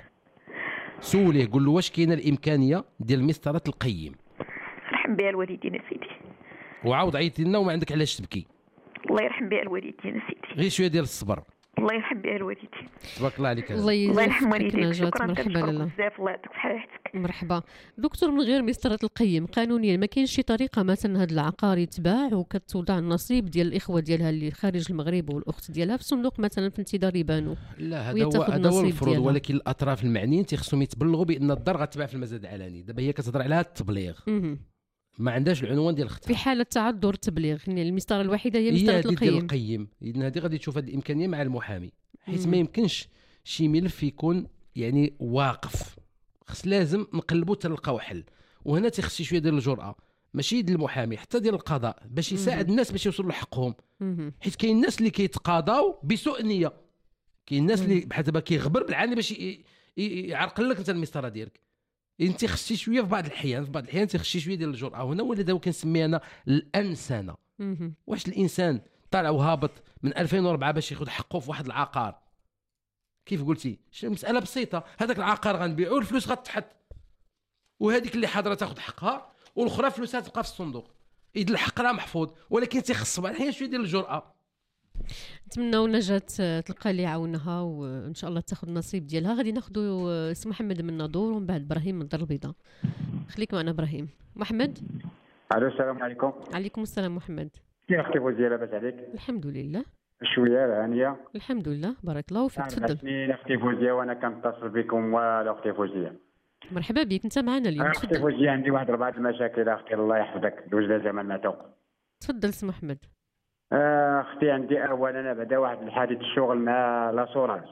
سوليه قول له واش كاينه الامكانيه ديال المسطرات القيم. يرحم بها الوالدين سيدي. وعاود عيطي لنا وما عندك علاش تبكي. الله يرحم بها الوالدين سيدي. غير شويه ديال الصبر. الله يرحم بها الوالدين. تبارك الله عليك. الله يرحم والديك. شكرا مرحبا لاله. بزاف، الله يعطيك صحتك. مرحبا دكتور. من غير مسطره القيم قانونيا ما كاينش شي طريقه مثلا هذا العقار يتباع وكتوضع النصيب ديال الاخوه ديالها اللي خارج المغرب والأخت ديالها في صندوق مثلا في انتظار يبانوا؟ لا هذا هو هذا هو المفروض، ولكن الاطراف المعنيين تيخصهم يتبلغوا بان الدار غتباع في المزاد العلني. دابا هي كتهضر على هذا التبليغ، ما عندهاش العنوان ديال الاختراع. في حاله تعذر التبليغ يعني المسطره الوحيده هي مسطره القيم. القيم اذن هذه غادي تشوف هذه الامكانيه مع المحامي، حيت ما يمكنش شي ملف يكون يعني واقف، خص لازم نقلبوا تلقاو حل. وهنا تيخص شويه ديال الجرأه، ماشي ديال المحامي حتى ديال القضاء، باش يساعد الناس باش يوصلوا لحقهم. حيت كاين الناس اللي كيتقاضاو بسوء نيه، كاين الناس اللي بحال دابا كيغبر بالعاني باش يعرقل لك انت المسطره ديالك. انت خصتي شويه في بعض الاحيان في بعض الاحيان تخصي شويه ديال الجرأه. هنا هو اللي كنسميه انا الانسانه. واش الانسان طالع وهابط من ألفين وأربعة باش ياخذ حقه في واحد العقار؟ كيف قلتي مساله بسيطه، هذاك العقار غنبيعوه الفلوس غتحط، وهذيك اللي حاضره تاخذ حقها والاخرى فلوسها تبقى في الصندوق. اذا الحق راه محفوظ، ولكن تيخص بعض الاحيان شويه ديال الجرأه. نتمنوا نجاة تلقى اللي يعاونها وان شاء الله تاخذ النصيب ديالها. غادي ناخذوا اسم محمد من ناظور ومن بعد ابراهيم من الدار البيضاء. خليك معنا ابراهيم. محمد. الو السلام عليكم. عليكم السلام محمد. كيف اختي فوزيه لاباس عليك؟ الحمد لله. شويه هانيه. الحمد لله بارك الله فيك. تفضل. انا اختي فوزيه وانا كنتصل بكم ولا اختي فوزيه. مرحبا بك انت معنا اليوم. اختي فوزيه عندي واحد اربعه المشاكل اختي الله يحفظك دوز جمال نعطوك. تفضل سي محمد. اختي عندي اولا انا بعدا واحد الحادث الشغل مع لاسورانس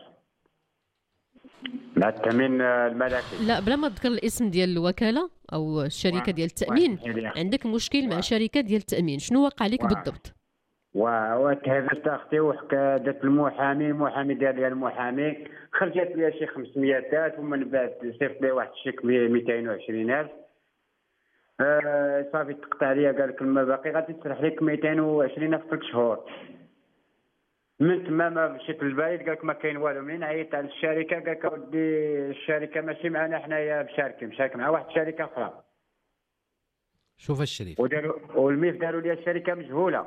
مع التامين الملكي. لا بلا ما تذكر الاسم ديال الوكاله او الشركه ديال التامين، عندك مشكل مع شركه ديال التامين، شنو وقع لك بالضبط؟ وتهزت اختي وحكا دات المحامي، المحامي دار لي المحامي خرجت لي شي خمسمية ألف ومن بعد صيفط لي واحد الشيك ب مئتين وعشرين ألف. آه صافي تقطع عليا قال لك ما باقي غادي تسرح لك مئتين وعشرين في ثلاث شهور. من تما ما مشيت للبايد قال لك ما كاين والو. منين عيطت على الشركه قال لك اودي الشركه ماشي معنا حنايا بشاركين، مشارك مع واحد الشركه اخرى. شوف الشريف وداروا والميف داروا لي الشركه مجهوله.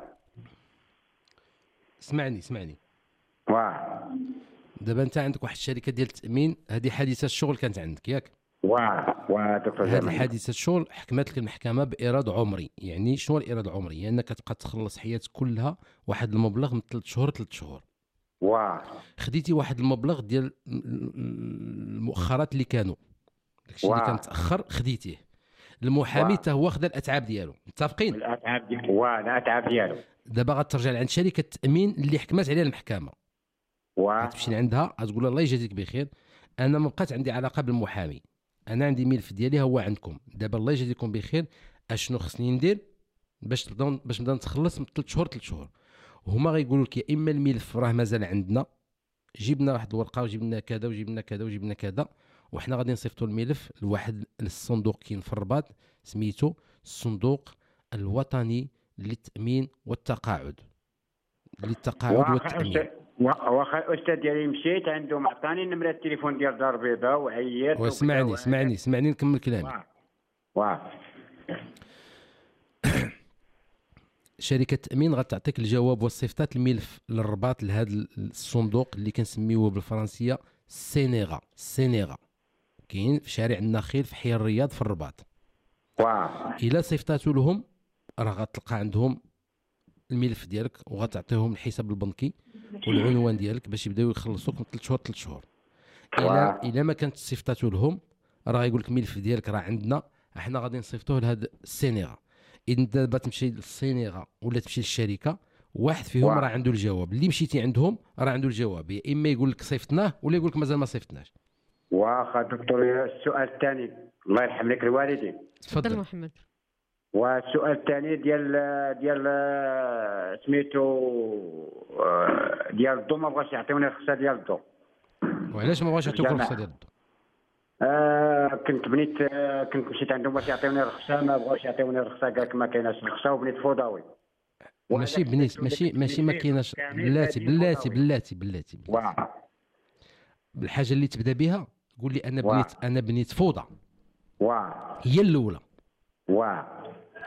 اسمعني اسمعني واه دابا انت عندك واحد الشركه ديال التامين، هذه حادثه الشغل كانت عندك ياك؟ واه واه دكتور هذه حادثه الشغل حكمت لك المحكمه بايراد عمري. يعني شنو الايراد العمري؟ يعني انك تبقى تخلص حياتك كلها واحد المبلغ من ثلاث شهور ثلاث شهور. واه خديتي واحد المبلغ ديال المؤخرات اللي كانوا داكشي اللي كان تاخر خديتيه. المحامي حتى هو خدا الاتعاب ديالو. متفقين؟ الاتعاب ديالو واه الاتعاب ديالو. دابا غترجع لعند شركه التامين اللي حكمت عليها المحكمه. واه غتمشي لعندها غتقول الله يجازيك بخير، انا ما بقات عندي علاقه بالمحامي، انا عندي ملف ديالي هو عندكم، دابا الله يجازيكم بخير اشنو خصني ندير باش تبداو باش نبدا نتخلص من ثلاث شهور ثلاث شهور. وهما غيقولوا لك يا اما الملف راه مازال عندنا، جبنا واحد الورقه وجبنا كذا وجبنا كذا وجبنا كذا، وحنا غادي نصيفطوا الملف لواحد الصندوق كاين في الرباط سميتو الصندوق الوطني للتامين والتقاعد للتقاعد والتامين. واخا الاستاذ ديالي مشيت عندهم عطاني نمره التليفون ديال دار البيضاء وعيط. واسمعني اسمعني اسمعني نكمل كلامي. واه شركه التامين غتعطيك الجواب وصيفطات الملف للرباط لهذا الصندوق اللي كنسميوه بالفرنسيه سينيغا. سينيغا كاين في شارع النخيل في حي الرياض في الرباط. واه الا صيفطاتو لهم راه غتلقى عندهم الملف ديالك وغتعطيهم الحساب البنكي والعنوان ديالك باش يبداو يخلصوك من ثلاث شهور ثلاث شهور. الا الا ما كانت صيفطاتو لهم راه غايقول لك الملف ديالك راه عندنا، احنا غادي نصيفطوه لهاد السينيغا. اذا دابا تمشي للسينيغا ولا تمشي للشركه، واحد فيهم راه عنده الجواب. اللي مشيتي عندهم راه عنده الجواب، يا اما يقول لك صيفطناه ولا يقول لك مازال ما صيفطناش. واخا دكتور السؤال الثاني الله يرحم لك الوالدين. تفضل محمد. والسؤال الثاني ديال ديال سميتو ديال الضو ما بغاش يعطيوني الرخصه ديال الضو. وعلاش ما بغاش يعطيوك الرخصه ديال الضو؟ آه كنت بنيت آه كنت مشيت عندهم باش يعطيوني الرخصه ما بغاوش يعطيوني الرخصه قال لك ما كايناش الرخصه وبنيت فوضوي. ماشي بنيت ماشي ماشي ما كايناش بلاتي بلاتي بلاتي بلاتي واه بالحاجه اللي تبدا بها قول لي انا بنيت انا بنيت فوضى. واه هي الاولى. واه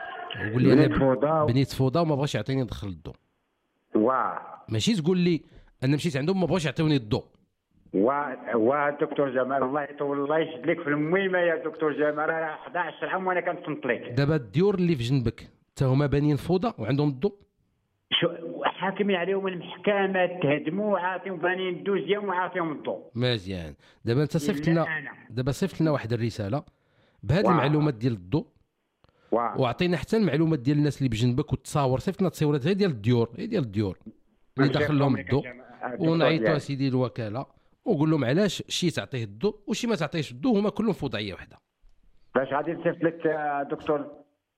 قول لي انا بنيت فوضى وما بغاش يعطيني ندخل الضو. واه ماشي تقول لي انا مشيت عندهم ما بغاوش يعطيوني الضوء. و و دكتور جمال الله يطول الله يشد لك في الميمه يا دكتور جمال، راه أحد عشر عام وانا كنصنت لك. دابا الديور اللي في جنبك حتى هما بانيين فوضى وعندهم الضوء. شو حاكمين عليهم المحكمه تهدموا وعاطيهم بانين الدوزيام وعاطيهم الضوء. مزيان. دابا انت صيفط لنا دابا صيفط لنا واحد الرساله بهذه واو. المعلومات ديال الضوء، وعطينا حتى المعلومات ديال الناس اللي بجنبك والتصاور، صيفط لنا تصاورات غير ديال الديور، غير ديال الديور اللي داخل لهم الضوء، ونعيطوا سيدي الوكاله وقول لهم علاش شي تعطيه الضوء وشي ما تعطيهش الضوء، هما كلهم في وضعيه واحده. باش غادي نصيفط لك آه، دكتور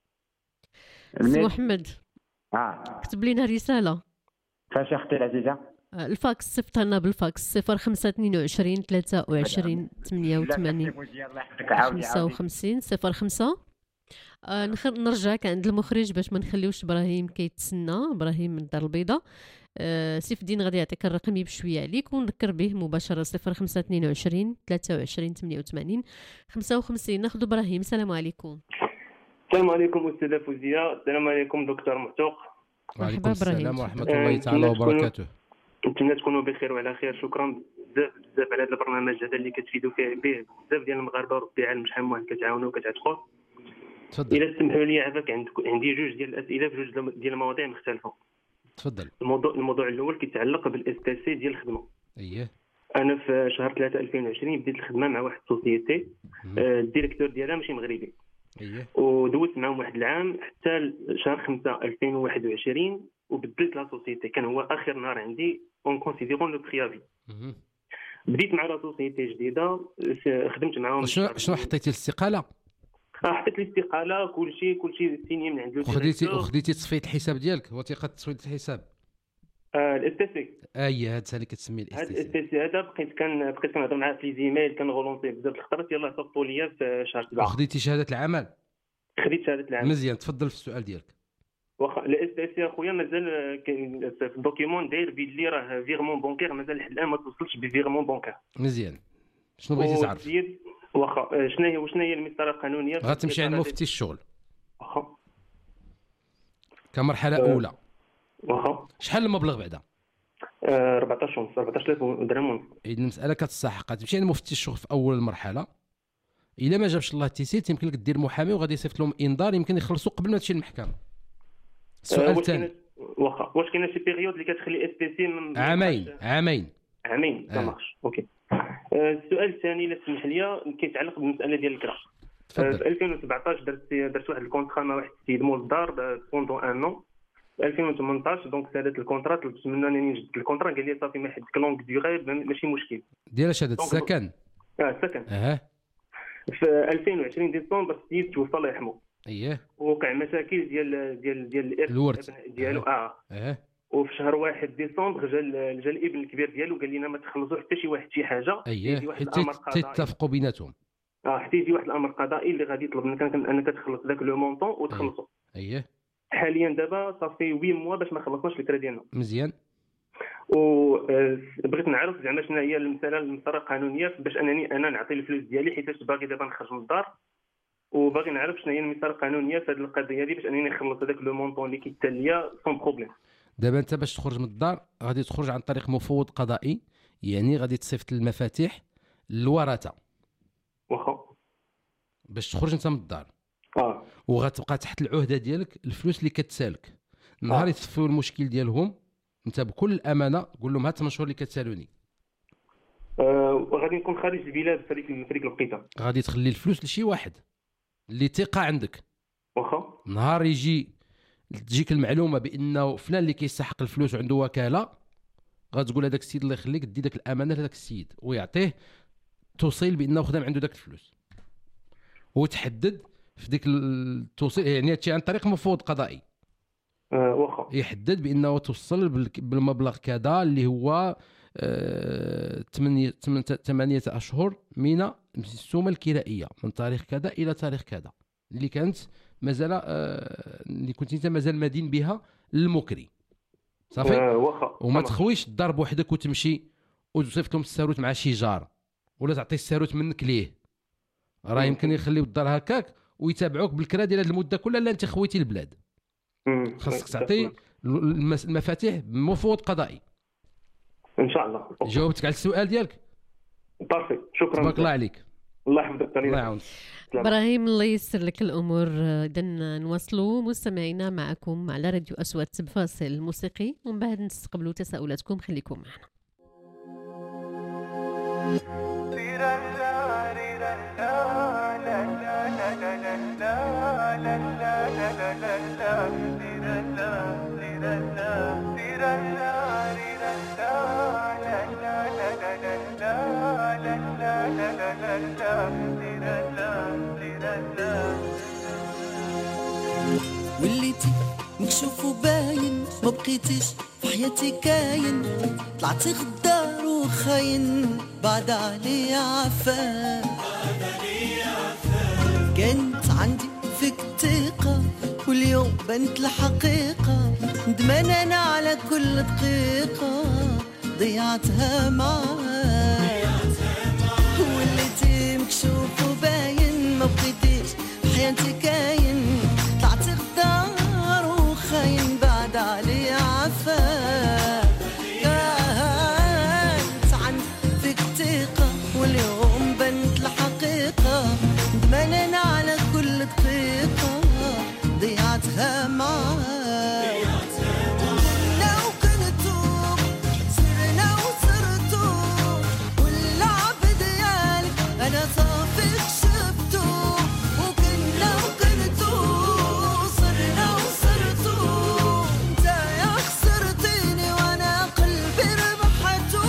سي محمد اه كتب لنا رساله. فاش اختي العزيزه؟ آه، الفاكس صيفط لنا بالفاكس صفر خمسة اثنين وعشرين ثلاثة وعشرين ثمانية وثمانين خمسة وخمسين صفر خمسة. آه نخ- نرجع كان عند المخرج باش ما نخليوش ابراهيم كيتسنى، ابراهيم من الدار البيضاء. آه سيف الدين غادي يعطيك الرقم بشويه عليك ونذكر به مباشره صفر خمسة اثنين وعشرين ثلاثة وعشرين ثمانية وثمانين خمسة وخمسين. ناخذ ابراهيم. السلام عليكم. السلام عليكم استاذه فوزيه. السلام عليكم دكتور معتوق. وعليكم السلام ورحمه الله تعالى وبركاته. نتمنى تكونوا بخير وعلى خير. شكرا بزاف بزاف على هذا البرنامج هذا اللي كتفيدوا فيه به بزاف ديال المغاربه وربي عالم شحال من واحد كتعاونوا وكتعتقوا. تفضل. الا تسمحوا لي عافاك عندي جوج ديال الاسئله في جوج ديال المواضيع مختلفه. تفضل. الموضوع الموضوع الاول كيتعلق بالاس تي سي ديال الخدمه. اييه. انا في شهر ثلاثة ألفين وعشرين بديت الخدمه مع واحد السوسيتي، آه، الديريكتور ديالها ماشي مغربي. اييه. ودوزت معاهم واحد العام حتى شهر خمسة ألفين وواحد وعشرين وبدلت لا سوسيتي. كان هو اخر نهار عندي اون كونسيديرون لو بريافي. بديت مع لا سوسيتي جديده، خدمت معاهم. شنو شنو حطيتي الاستقاله؟ اه حطيت الاستقاله كلشي كلشي سيني من عند وخديتي وخديتي تصفيه الحساب ديالك، وثيقه تصفيه الحساب. اه الاس تي سي. اي هذا اللي كتسميه الاس تي سي. هذا الاس تي سي هذا بقيت كان بقيت كنهضر معاه في لي زيميل، كنغولونسي بزاف الخطرات يلاه صفطوا ليا في شهر سبعة. وخديتي شهاده العمل؟ خديت شهاده العمل. مزيان. تفضل في السؤال ديالك. واخا الاس تي سي اخويا مازال كاين في الدوكيمون داير بلي راه فيغمون بونكير، مازال لحد الان ما توصلش بفيغمون بونكير. مزيان. شنو بغيتي تعرف؟ واخا شنو هي وشنو هي المسطره القانونيه؟ غتمشي عند مفتي الشغل. واخا كمرحله أه. اولى. واخا شحال المبلغ بعدا؟ أه أربعطاش ونص أربعطاش ألف درهم ونص. هذه المساله كتستحق تمشي عند مفتي الشغل في اول المرحله. الا ما جابش الله التيسير يمكن لك دير محامي وغادي يصيفط لهم انذار، يمكن يخلصوا قبل ما تمشي للمحكمه. السؤال الثاني أه واخا واش كاينه شي بيريود اللي كتخلي اس بي سي من عامين عامين عامين ما مارش اوكي. أه السؤال الثاني الا تسمح لي كيتعلق بالمساله ديال الكرا. أه في ألفين وسبعطاش درت درت واحد الكونترا مع واحد السيد مول الدار بوندون ان نون. في ألفين وثمنطاش دونك سالت الكونترا، طلبت منه انني نجدد الكونترا، قال لي صافي ما حدك لونغ ديغي ماشي مشكل. ديال شهاده السكن؟ اه السكن. اها. في ألفين وعشرين ديسمبر السيد توفى الله يرحمه. اييه. وقع مشاكل ديال ديال ديال الارث الورث ديالو. اه اه. وفي شهر واحد ديسمبر جا جا الابن الكبير ديالو قال لنا ما تخلصوا حتى شي واحد شي حاجه. اييه حتى تتفقوا بيناتهم. اه حتى يجي واحد الامر قضائي اللي غادي يطلب منك انك تخلص ذاك لو مونطون وتخلصوا. اييه. حاليا دابا صافي ثمانية موا باش ما خلصناش الكرا ديالنا. مزيان. وبغيت نعرف زعما شنو هي المساله المسطره القانونيه باش انني انا نعطي الفلوس ديالي، حيت باغي دابا نخرج من الدار وباغي نعرف شنو هي المسار القانونيه في هذه القضيه هذه باش انني نخلص هذاك لو مونطون اللي كيتال ليا سون بروبليم. دابا انت باش تخرج من الدار غادي تخرج عن طريق مفوض قضائي، يعني غادي تصيفط المفاتيح للورثه. واخا. باش تخرج انت من الدار. اه. وغتبقى تحت العهده ديالك الفلوس اللي كتسالك. نهار يتصفيو المشكل ديالهم انت بكل امانه قول لهم ها ثمان شهور اللي كتسالوني. آه وغادي نكون خارج البلاد في هذيك في هذيك الوقيته. غادي تخلي الفلوس لشي واحد اللي ثقه عندك. واخا. نهار يجي تجيك المعلومه بانه فلان اللي كيستحق الفلوس وعنده وكاله، غتقول هذاك السيد الله يخليك دي داك الامانه لهذاك السيد ويعطيه توصيل بانه خدام عنده داك الفلوس، وتحدد في ديك التوصيل يعني هادشي عن طريق مفوض قضائي. أه واخا. يحدد بانه توصل بالمبلغ كذا اللي هو ثمانية ثمانية اشهر من السومه الكرائيه من تاريخ كذا الى تاريخ كذا اللي كانت مازال أه اللي كنت انت مازال مدين بها للمكري. صافي. أه واخا. وما تخويش الدار بوحدك وتمشي وتصيفط لهم الساروت مع شي جار ولا تعطي الساروت منك ليه، راه يمكن يخليو الدار هكاك ويتابعوك بالكرا ديال هذه المده كلها لا انت خويتي البلاد. خاصك تعطي المفاتيح بمفوض قضائي. ان شاء الله. جاوبتك على السؤال ديالك بارفي. شكرا. تبارك الله عليك. الله يحفظك. الله يعاونك. ابراهيم الله ييسر لك الامور. اذا نواصلوا مستمعينا معكم على راديو اصوات بفاصل موسيقي ومن بعد نستقبلوا تساؤلاتكم. خليكم معنا. وليتي مكشوف وباين ما بقيتيش في حياتي كاين طلعتي غدار وخاين بعد علي عفان كانت عندي فيك ثقة واليوم بنت الحقيقة ندمان انا على كل دقيقة ضيعتها معاك وليتي مكشوف وباين ما بقيتيش في حياتي كاين طلعتي غدار وخاين بعد علي عفاك كانت عندي فيك ثقة واليوم بنت الحقيقة ندمان انا على كل دقيقة ضيعتها معاك لو كنتو سرنا وصرتو واللعب ديالك انا صافي كشفتو وكنا وكنتو صرنا وصرتو انت يا خسرتيني وانا قلبي ربحتو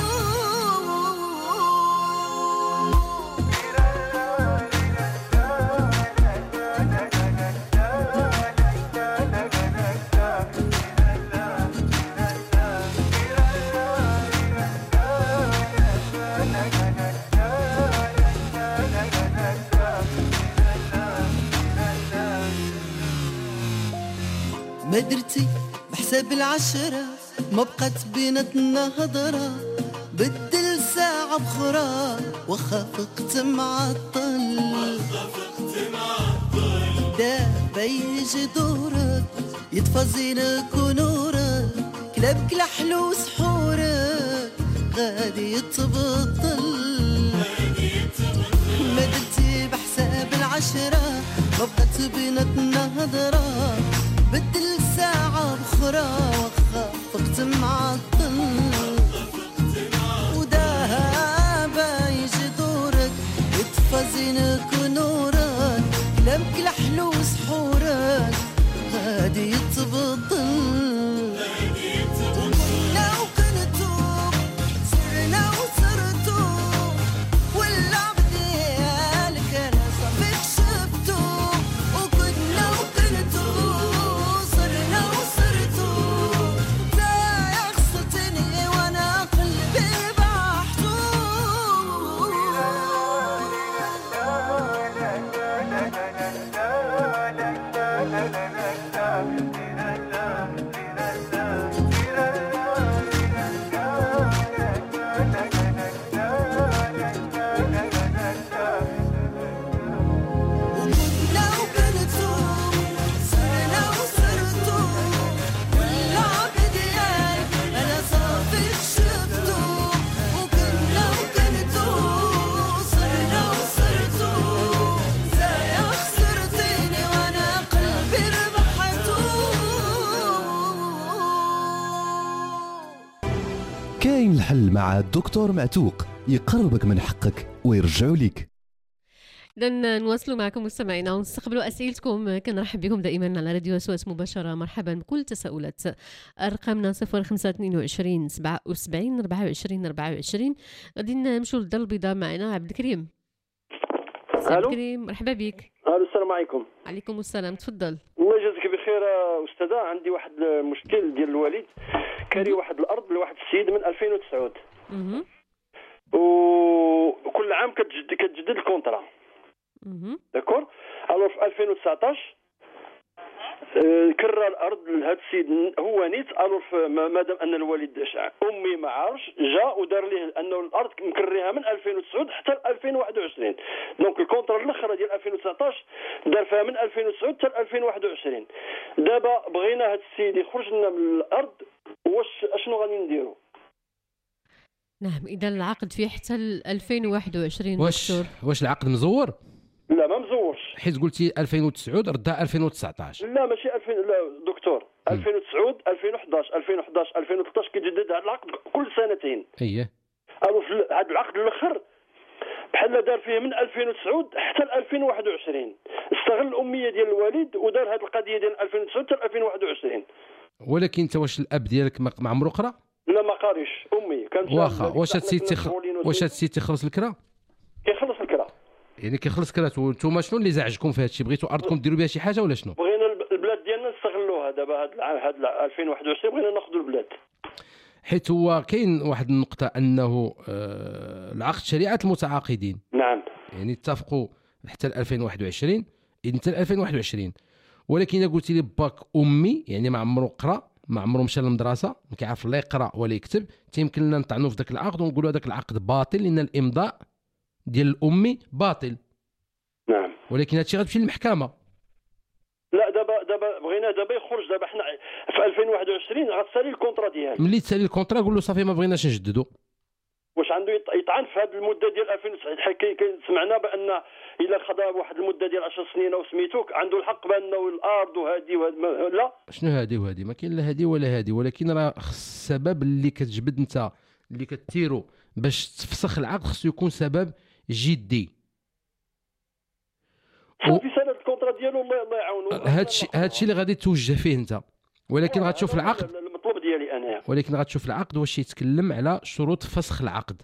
ما درتي بحساب العشرة ما بقات بيناتنا هضرة بدل ساعة بخرى وخا فقت معطل دابا يجي دورك يطفى زينك ونورك كلابك لحلو سحورك غادي يتبطل ما درتي بحساب العشرة ما بقات بيناتنا هضرة بدل ساعة بخرى وخا فقت معطل ودابا يجي دورك يطفى زينك ونورك كلامك لحلو سحورك غادي يتبطل لو كنتو سرنا وصرتو واللعب ديالك انا صافي كشفتو وكنا وكنتو صرنا وصرتو انت يا خسرتني وانا قلبي ربحتو وكنا وكنتو صرنا وصرتو واللعب ديالك انا صافي كشفتو وكنا وكنتو صرنا وصرتو انت يا خسرتيني وانا قلبي ربحتو كاين الحل مع الدكتور معتوق يقربك من حقك ويرجعو ليك. إذن نواصلوا معكم مستمعينا ونستقبلوا أسئلتكم. كنرحب بكم دائما على راديو أصوات مباشرة. مرحبا بكل تساؤلات. أرقامنا صفر خمسة اثنين وعشرين سبعة وسبعين أربعة وعشرين أربعة وعشرين. غادي نمشوا للدار البيضاء معنا عبد الكريم. عبد الكريم مرحبا بك. الو السلام عليكم. عليكم السلام تفضل. الله يجازيك بخير أستاذة. عندي واحد المشكل ديال الوالد كاري واحد الأرض لواحد السيد من ألفين وتسعة وكل عام كتجدد كتجدد الكونترا. داكور. الو في ألفين وتسعطاش كرر الارض لهذا السيد هو نيت. الو مادام ان الوالد امي ما عارفش جا ودار ليه انه الارض مكريها من ألفين وتسعة حتى ألفين وواحد وعشرين. دونك الكونترا الاخر ديال ألفين وتسعطاش دار فيها من ألفين وتسعة حتى ألفين وواحد وعشرين. دابا بغينا هذا السيد يخرج لنا من الارض. واش اشنو غادي نديرو؟ نعم، اذا العقد فيه حتى ألفين وواحد وعشرين. واش دكتور واش العقد مزور؟ لا ما مزورش، حيت قلتي ألفين وتسعة ردها ألفين وتسعطاش. لا ماشي ألفين، لا دكتور ألفين وتسعة ألفين وحداش ألفين وحداش ألفين وثلاثطاش كيجدد هذا العقد كل سنتين. اييه الو في هذا العقد الاخر بحال دار فيه من ألفين وتسعة حتى ل ألفين وواحد وعشرين، استغل الاميه ديال الوالد ودار هذه القضيه ديال ألفين وتسعة حتى ألفين وواحد وعشرين. ولكن انت واش الاب ديالك ما ما عمرو قرا؟ لا ما قاريش، امي كانت واخا واش هاد السيد تيخ... واش هاد السيد تيخلص الكرا؟ كيخلص الكرا، يعني كيخلص كرات. وانتم شنو اللي زعجكم في هذا الشيء؟ بغيتوا ارضكم ديروا بها شي حاجه ولا شنو؟ بغينا البلاد ديالنا نستغلوها دابا هاد العام هاد ألفين وواحد وعشرين بغينا ناخذوا البلاد. حيت هو كاين واحد النقطه انه آه العقد شريعه المتعاقدين. نعم. يعني اتفقوا حتى ل ألفين وواحد وعشرين، اذا حتى ل ألفين وواحد وعشرين. ولكن الا قلتي لي باك امي يعني ما عمرو قرا، ما عمرو مشى للمدرسه، ما كيعرف لا يقرا ولا يكتب، تيمكن لنا نطعنوا في ذاك العقد ونقولوا هذاك العقد باطل لان الامضاء ديال الامي باطل. نعم. ولكن هادشي غتمشي للمحكمه. لا دابا دابا بغينا دابا يخرج دابا حنا في ألفين وواحد وعشرين غتسالي الكونطرا ديالو. ملي تسالي الكونطرا قول له صافي ما بغيناش نجددوا. واش عنده يطعن في هذه المده ديال ألفين وتسعة؟ حيت سمعنا بان الا خدا واحد المده ديال عشر سنين او سميتوك عنده الحق بانه الارض وهذه وهاد... لا شنو هذه وهذه؟ ما كاين لا هذه ولا هذه. ولكن راه السبب اللي كتجبد انت اللي كتيرو باش تفسخ العقد خصو يكون سبب جدي. في سنه الكونطرا ديالو الله الله يعاونو. هادشي هادشي اللي غادي توجه فيه انت. ولكن غتشوف العقد، المطلوب ديالي انا، ولكن غتشوف العقد واش يتكلم على شروط فسخ العقد.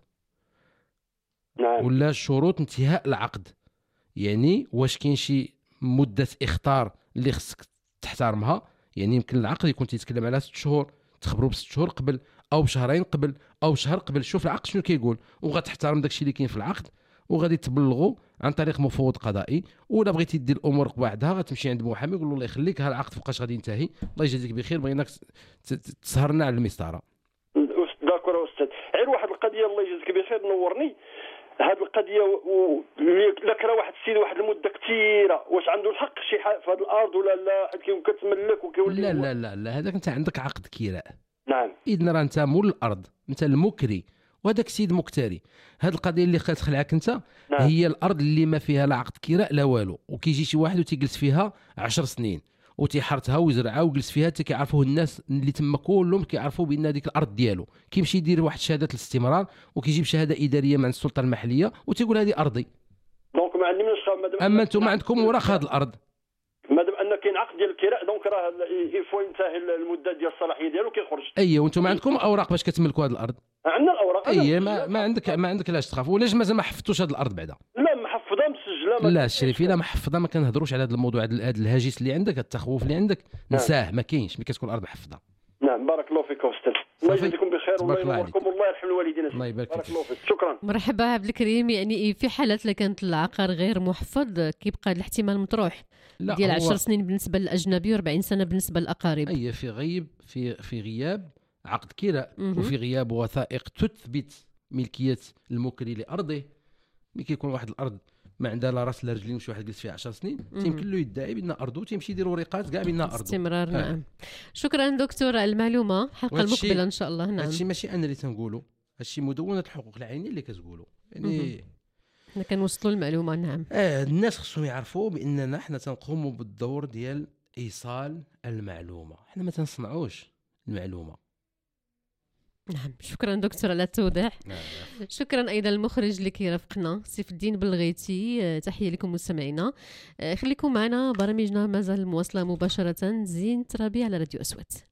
نعم. ولا شروط انتهاء العقد. يعني واش كاين شي مده اخطار اللي خصك تحترمها. يعني يمكن العقد يكون تيتكلم على ست شهور، تخبروا بست شهور قبل او بشهرين قبل او بشهر قبل. شوف العقد شنو كيقول وغتحترم داكشي اللي كاين في العقد وغادي تبلغوا عن طريق مفوض قضائي. ولا بغيتي دير الامور بوحدها غتمشي عند محامي يقول له الله يخليك ها العقد فوقاش غادي ينتهي، الله يجازيك بخير، بغيناك تسهرنا على المسطره. داكور استاذ، غير واحد القضيه الله يجازيك بخير نورني. هذه القضيه لا كرا واحد السيد واحد المده كثيره، واش عنده الحق شي حاجه في هذه الارض ولا لا؟ حيت كتملك وكيولي. لا لا لا لا هذاك انت عندك عقد كراء. نعم. اذا راه انت مول الارض، انت المكري وهذاك السيد مكتري. هذه القضيه اللي كتخلعك انت. نعم. هي الارض اللي ما فيها لا عقد كراء لا والو، وكيجي شي واحد وتيجلس فيها عشر سنين وتيحرثها ويزرعها ويجلس فيها حتى كيعرفوه الناس اللي تما كلهم كيعرفوا بان هذيك الارض ديالو. كيمشي يدير واحد شهاده الاستمرار وكيجيب شهاده اداريه من السلطه المحليه وتيقول هذه ارضي. دونك ما عندي منش. اما انتم عندكم وراخ هذه الارض. مادام ان كاين عقد ديال الكراء دونك راه يفو ينتهي المده ديال الصلاحيه ديالو كيخرج. اييه وانتم عندكم اوراق باش كتملكوا هذه الارض. عندنا الاوراق. اييه ما, ما عندك ما عندك لاش تخاف. ولاش مازال ما حفظتوش هذه الارض بعدا؟ لا محفظه مسجله. لا الشريفي لا محفظه. ما كنهضروش على هذا الموضوع، هذا الهاجس اللي عندك، التخوف اللي عندك نساه. ما كاينش ملي كتكون الارض محفظه. نعم بارك الله فيكم استاذ، الله يجزيكم بخير والله ينوركم والله يرحم الوالدين. الله يبارك بارك الله فيك. شكرا. مرحبا عبد الكريم. يعني في حالات اللي كانت العقار غير محفظ كيبقى الاحتمال مطروح ديال عشر سنين بالنسبه للاجنبي وأربعين سنه بالنسبه للاقارب. اي في غيب في في غياب عقد كراء وفي غياب وثائق تثبت ملكيه المكري لارضه. ملي كيكون واحد الارض ما عندها لا راس لا رجلين وشي واحد جلس فيها عشر سنين تيمكن له يدعي بان ارضه، تيمشي يدير ورقات كاع بان ارضه استمرار. نعم. شكرا دكتور المعلومه. الحلقه المقبله ان شاء الله. نعم. هادشي ماشي انا اللي تنقولوا، هادشي مدونه الحقوق العينيه اللي كتقولوا. يعني حنا كنوصلوا المعلومه. نعم. اه الناس خصهم يعرفوا باننا حنا تنقوموا بالدور ديال ايصال المعلومه، حنا ما تنصنعوش المعلومه. نعم. شكرا دكتور على التوضيح. نعم. شكرا ايضا المخرج اللي كيرافقنا سيف الدين بلغيتي. تحيه لكم مستمعينا، خليكم معنا، برامجنا مازال مواصله مباشره. زين ترابي على راديو اسود.